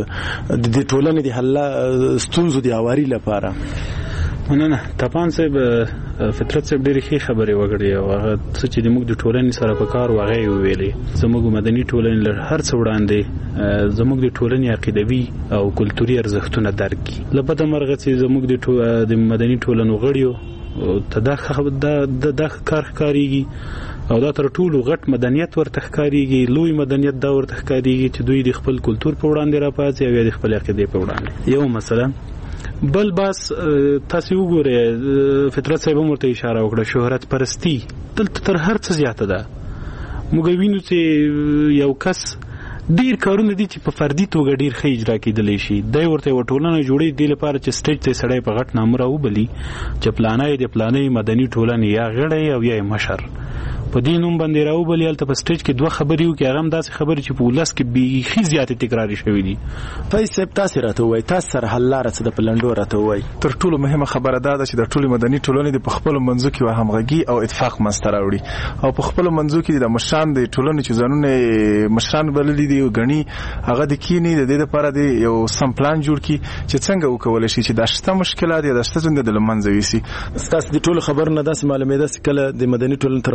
د ټولنې د حل ستونزو د اواري لپاره مننه تپان صاحب فطرت صاحب ډېرې ښې خبرې وکړې او هغه څه چې موږ د ټولنې سره په کار واغې ویلې زموږ مدني ټولنې لر هر څه وړاندې زموږ د ټولنې عقیدوي او کلتوري ارزښتونه درک کړي لپاره مرغه چې زموږ د مدني ټولنو غړیو تداخل د د کار ښکاریږي او دا تر ټولو غټ مدنیت ورته ښکاریږي لوی مدنیت دا ورته ښکاریږي چې دوی د خپل کلتور په وړاندې راپاتې او د خپل عقیدې په وړاندې یو مثلا بل بس تاسو وګورئ فطرت صاحب هم ورته اشاره وکړه شهرت پرستی دلته تر هر څه زیاته ده موږ وینو چې یو کس ډیر کارونه دي چې په فردي توګه ډیر ښه اجرا کېدلی شي دی ورته یوه ټولنه جوړوي دې لپاره چې سټیج ته سړی په غټ نامه راوبلي چې پلانی د پلانی مدني ټولنې یا غړی او یا مشر په دې نوم باندې راوبلي هلته په سټیج کې دوه خبرې وکړي هغه هم داسې خبرې چې په ولس کې بیخي زیاتې تکراري شوي دي فیض صاحب تاسې راته ووایئ تاسو سره حل لاره څه ده په لنډو راته ووایئ تر ټولو مهمه خبره دا ده چې د ټولې مدني ټولنې د په خپلو منځو کې همغږي او اتفاق منځته راوړي او په خپلو منځو کې د مشران د ټولنې چې ځانونه مشران بللي دي ګڼي هغه د کینی د دې لپاره د یو سم پلان جوړ کړي چې څنګه وکولای شي چې د شته مشکلات یا د شته څنګه د لمنځه ویسي تاسو د ټولو خبرونه داسې معلومېده چې کله د مدني ټولنې ترمنځ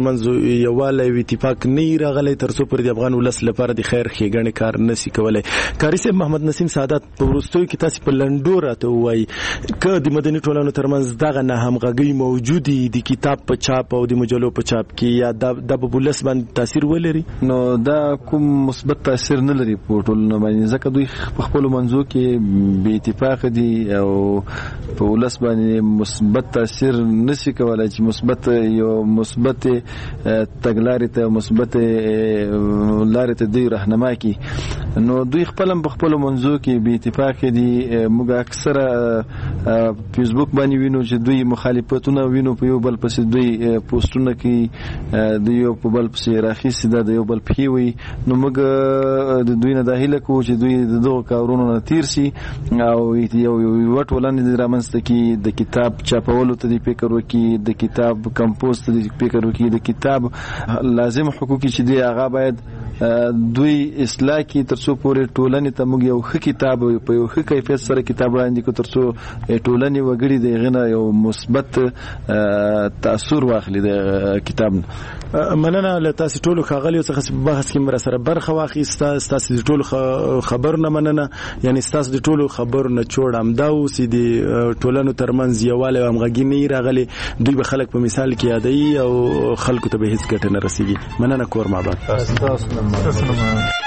یواله او اتفاق نه راغلی ترڅو پر د افغان ولس لپاره د خیر ښېګڼې کار نسی کولای. کاری صاحب محمد نسیم سعادت په وروستیو کې تاسو په لنډو راته ووایي که د مدني ټولنو ترمنځ دغه نه همغږۍ موجودې د کتاب په چاپ او د مجلو په چاپ کې یا د په ولس باندې تاثیر ولري؟ نو دا کوم مثبت تاثیر نه لري په ټولنو باندې، ځکه دوی په خپل منځو کې بې اتفاق دي او په ولس باندې مثبت تاثیر نشي کولای چې مثبت یو مثبت تګلارې ته مثبت لارې ته دوی راهنما کړي. نو دوی خپل په خپل منځو کې بې اتفاق دي. موږ اکثره فیسبوک باندې وینو چې دوی مخالفتونه وینو، په یو بل پسې دوی پوسټونه کوي، د یو په بل پسې راخیستي ده، د یو بل پښې وي. نو موږ د دوی نه دا هیله کوو چې دوی د دغو کارونو نه تیر شي او یو یوه ټولنه دې رامنځته کړي، د کتاب چاپولو ته دې فکر وکړي، د کتاب کمپوز ته دې فکر وکړي، د کتاب لازم حقوق چې دی هغه باید دوی اصلاح کی ترڅو پورې ټولنې ته موږ یو ښه کتاب په یو ښه کیفیت سره کتاب وړاندې کړو ترڅو ټولنې وګړي د هغې نه یو مثبت تاثر واخلي د کتاب نه. مننه له تاسو ټولو ښاغلیو څخه په بحث کې مر سره برخه واخیسته. ستاسو د ټولو خبرونه مننه، یعنی ستاسو د ټولو خبرونه چوړ همدا اوس د ټولنو ترمنځ یووالی او همغږي نه راغلی. دوی به خلک په مثال کې یادوي او خلکو ته به هیڅ ګټه نه رسیږي. مننه کور ما بعد.